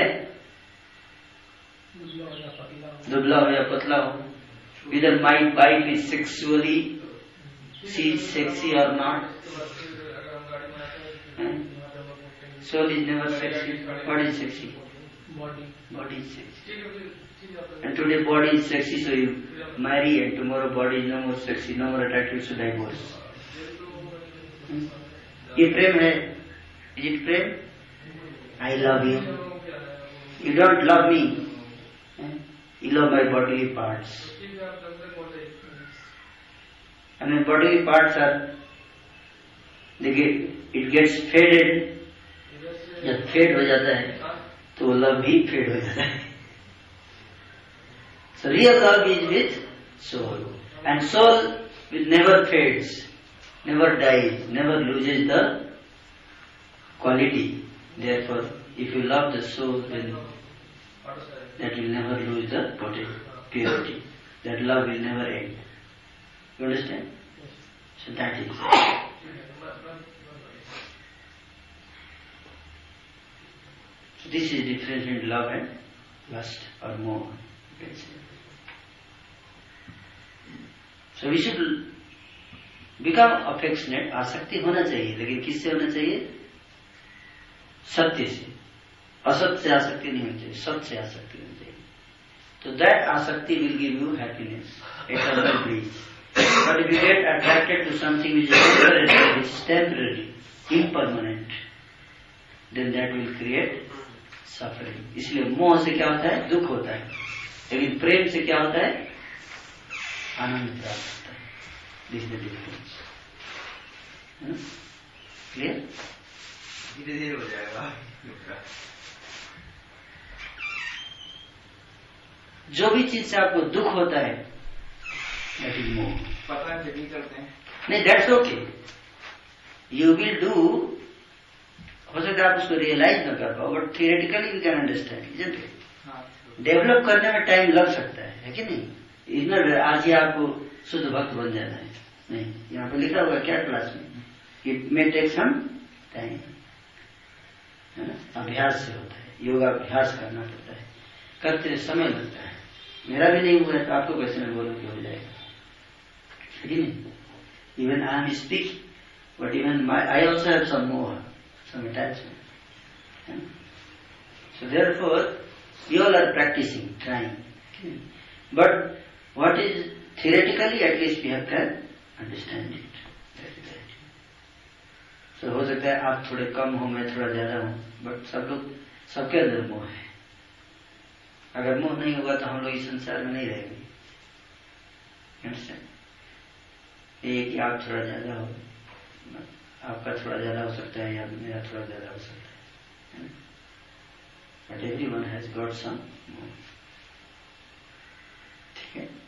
दुबला हो या पतला हो, whether my wife is sexually she is sexy or not. Soul is never sexy. What is sexy? Body. Body is sexy. And today body is sexy, so you marry, and tomorrow body is no more sexy, no more attractive, so divorce. ये प्रेम है? Is it प्रेम? I love you. You don't love me. You love my bodily parts. And when bodily parts are, they get, it gets faded. जब fade हो जाता है तो love भी fade हो जाता है। So real love is with soul, and soul will never fades, never dies, never loses the quality. Therefore, if you love the soul, then that will never lose the purity. That love will never end. You understand? So that is it. So this is difference between love and lust or more. You can say. So we should become affectionate. आसक्ति होना चाहिए, लेकिन किससे होना चाहिए? सत्य से। असत से आसक्ति नहीं होनी चाहिए, सत्य से आसक्ति होनी चाहिए। तो that आसक्ति will give you happiness, eternal bliss. But if you get attracted to something which is temporary, which is temporary, impermanent, then that will create suffering. इसलिए मोह से क्या होता है? दुख होता है। लेकिन प्रेम से क्या होता है? आनंद प्राप्त होता है। This is the difference. Clear? धीरे धीरे हो जाएगा। जो भी चीज से आपको दुख होता है, दैट इज मोह। पता नहीं करते हैं। नहीं, that's okay. You will do, हो सकता है आप उसको रियलाइज न कर पाओ, but theoretically you can understand, isn't it? Develop करने में टाइम लग सकता है, है कि नहीं? इतना आज ही आपको शुद्ध भक्त बन जाना है नहीं। यहाँ पे लिखा हुआ क्या क्लास में? It may take some time, है ना? अभ्यास से होता है, योगाभ्यास करना पड़ता है, करते समय लगता है। मेरा भी नहीं हुआ है तो आपको कैसे मैं बोलूं कि हो जाएगा, है कि नहीं? Even I am speak, but even I also have some मोह, some attachment. So therefore, We all are practicing, trying. Okay. But what is theoretically, at least we have can understand it. So हो सकता है आप थोड़े कम हो, मैं थोड़ा ज्यादा हूँ, बट सब लोग सबके अंदर मोह है. अगर मोह नहीं होगा तो हम लोग इस संसार में नहीं रहेंगे. एक कि आप थोड़ा ज्यादा हो, आपका थोड़ा ज्यादा हो सकता है या मेरा थोड़ा ज्यादा हो सकता है. But everyone has got some मोह. ठीक है.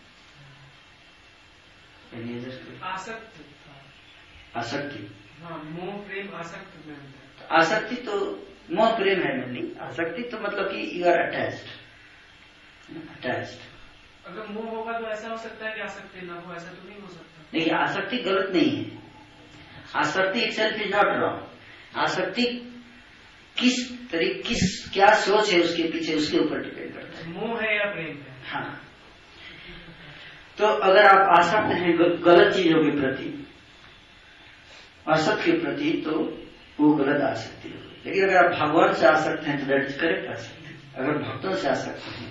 आसक्ति आसक्ति हाँ, मोह प्रेम आसक्त में अंतर. आसक्ति तो मोह प्रेम है मेनली. आसक्ति तो मतलब कि यू आर अटैच्ड. अटैच्ड. अगर मोह होगा तो ऐसा हो सकता है कि आसक्ति ना हो, ऐसा तो नहीं हो सकता. देखिए आसक्ति गलत नहीं है. आसक्ति इटसेल्फ इज नॉट रॉन्ग. आसक्ति किस तरीके किस क्या सोच है उसके पीछे, उसके ऊपर डिपेंड करता है. मोह है या प्रेम है. हाँ. तो अगर आप आसक्त हैं गलत चीजों के प्रति, असत के प्रति, तो वो गलत आसक्ति होगी. लेकिन अगर आप भगवान से आसक्त हैं तो दैट इज करेक्ट आसक्ति. अगर भक्तों से आसक्त हैं,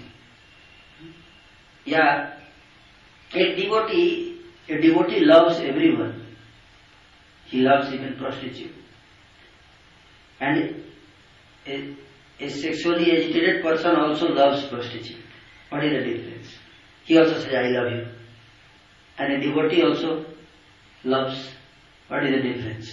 या एक devotee, a devotee loves everyone. He loves even prostitute. And a, a sexually agitated person also loves prostitute. What is the difference? He also says, I love you. And a devotee also loves. What is the difference?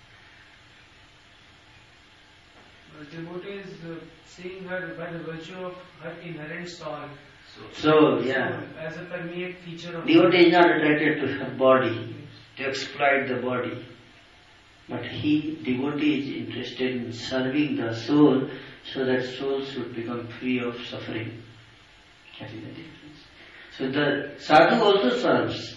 The devotee is uh, seeing her by the virtue of her inherent soul. So, yeah. So, as a permeate feature of devotee is not attracted to her body, to exploit the body. But he, devotee, is interested in serving the soul so that soul should become free of suffering. That is the difference. So the sadhu also serves.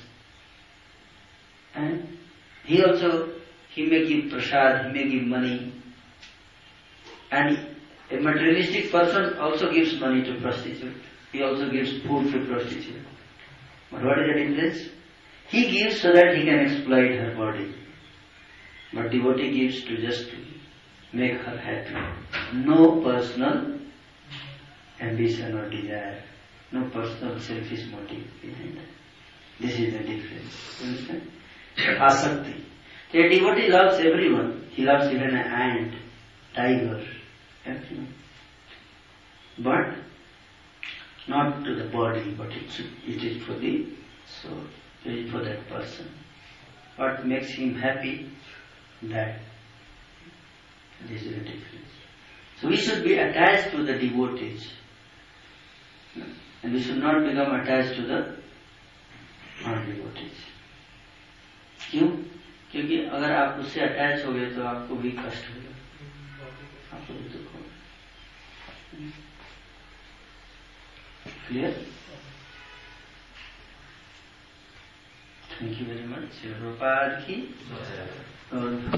And he also, he may give prasad, he may give money. And a materialistic person also gives money to prostitute. He also gives food to prostitute. But what is the difference? He gives so that he can exploit her body. But devotee gives to just to make her happy. No personal ambition or desire. No personal selfish motive behind it. This is the difference. You understand? Asakti. So a devotee loves everyone. He loves even an ant, tiger, everything. But not to the body, but it, should, it is for the soul. It is for that person. What makes him happy? That. This is the difference. So we should be attached to the devotees. And we should not become attached to the non-devotees. क्यों? क्योंकि अगर आप उससे attach हो गए तो आपको भी कष्ट होगा, आपको भी दुख होगा. Clear? Thank you very much. Prabhupada ki.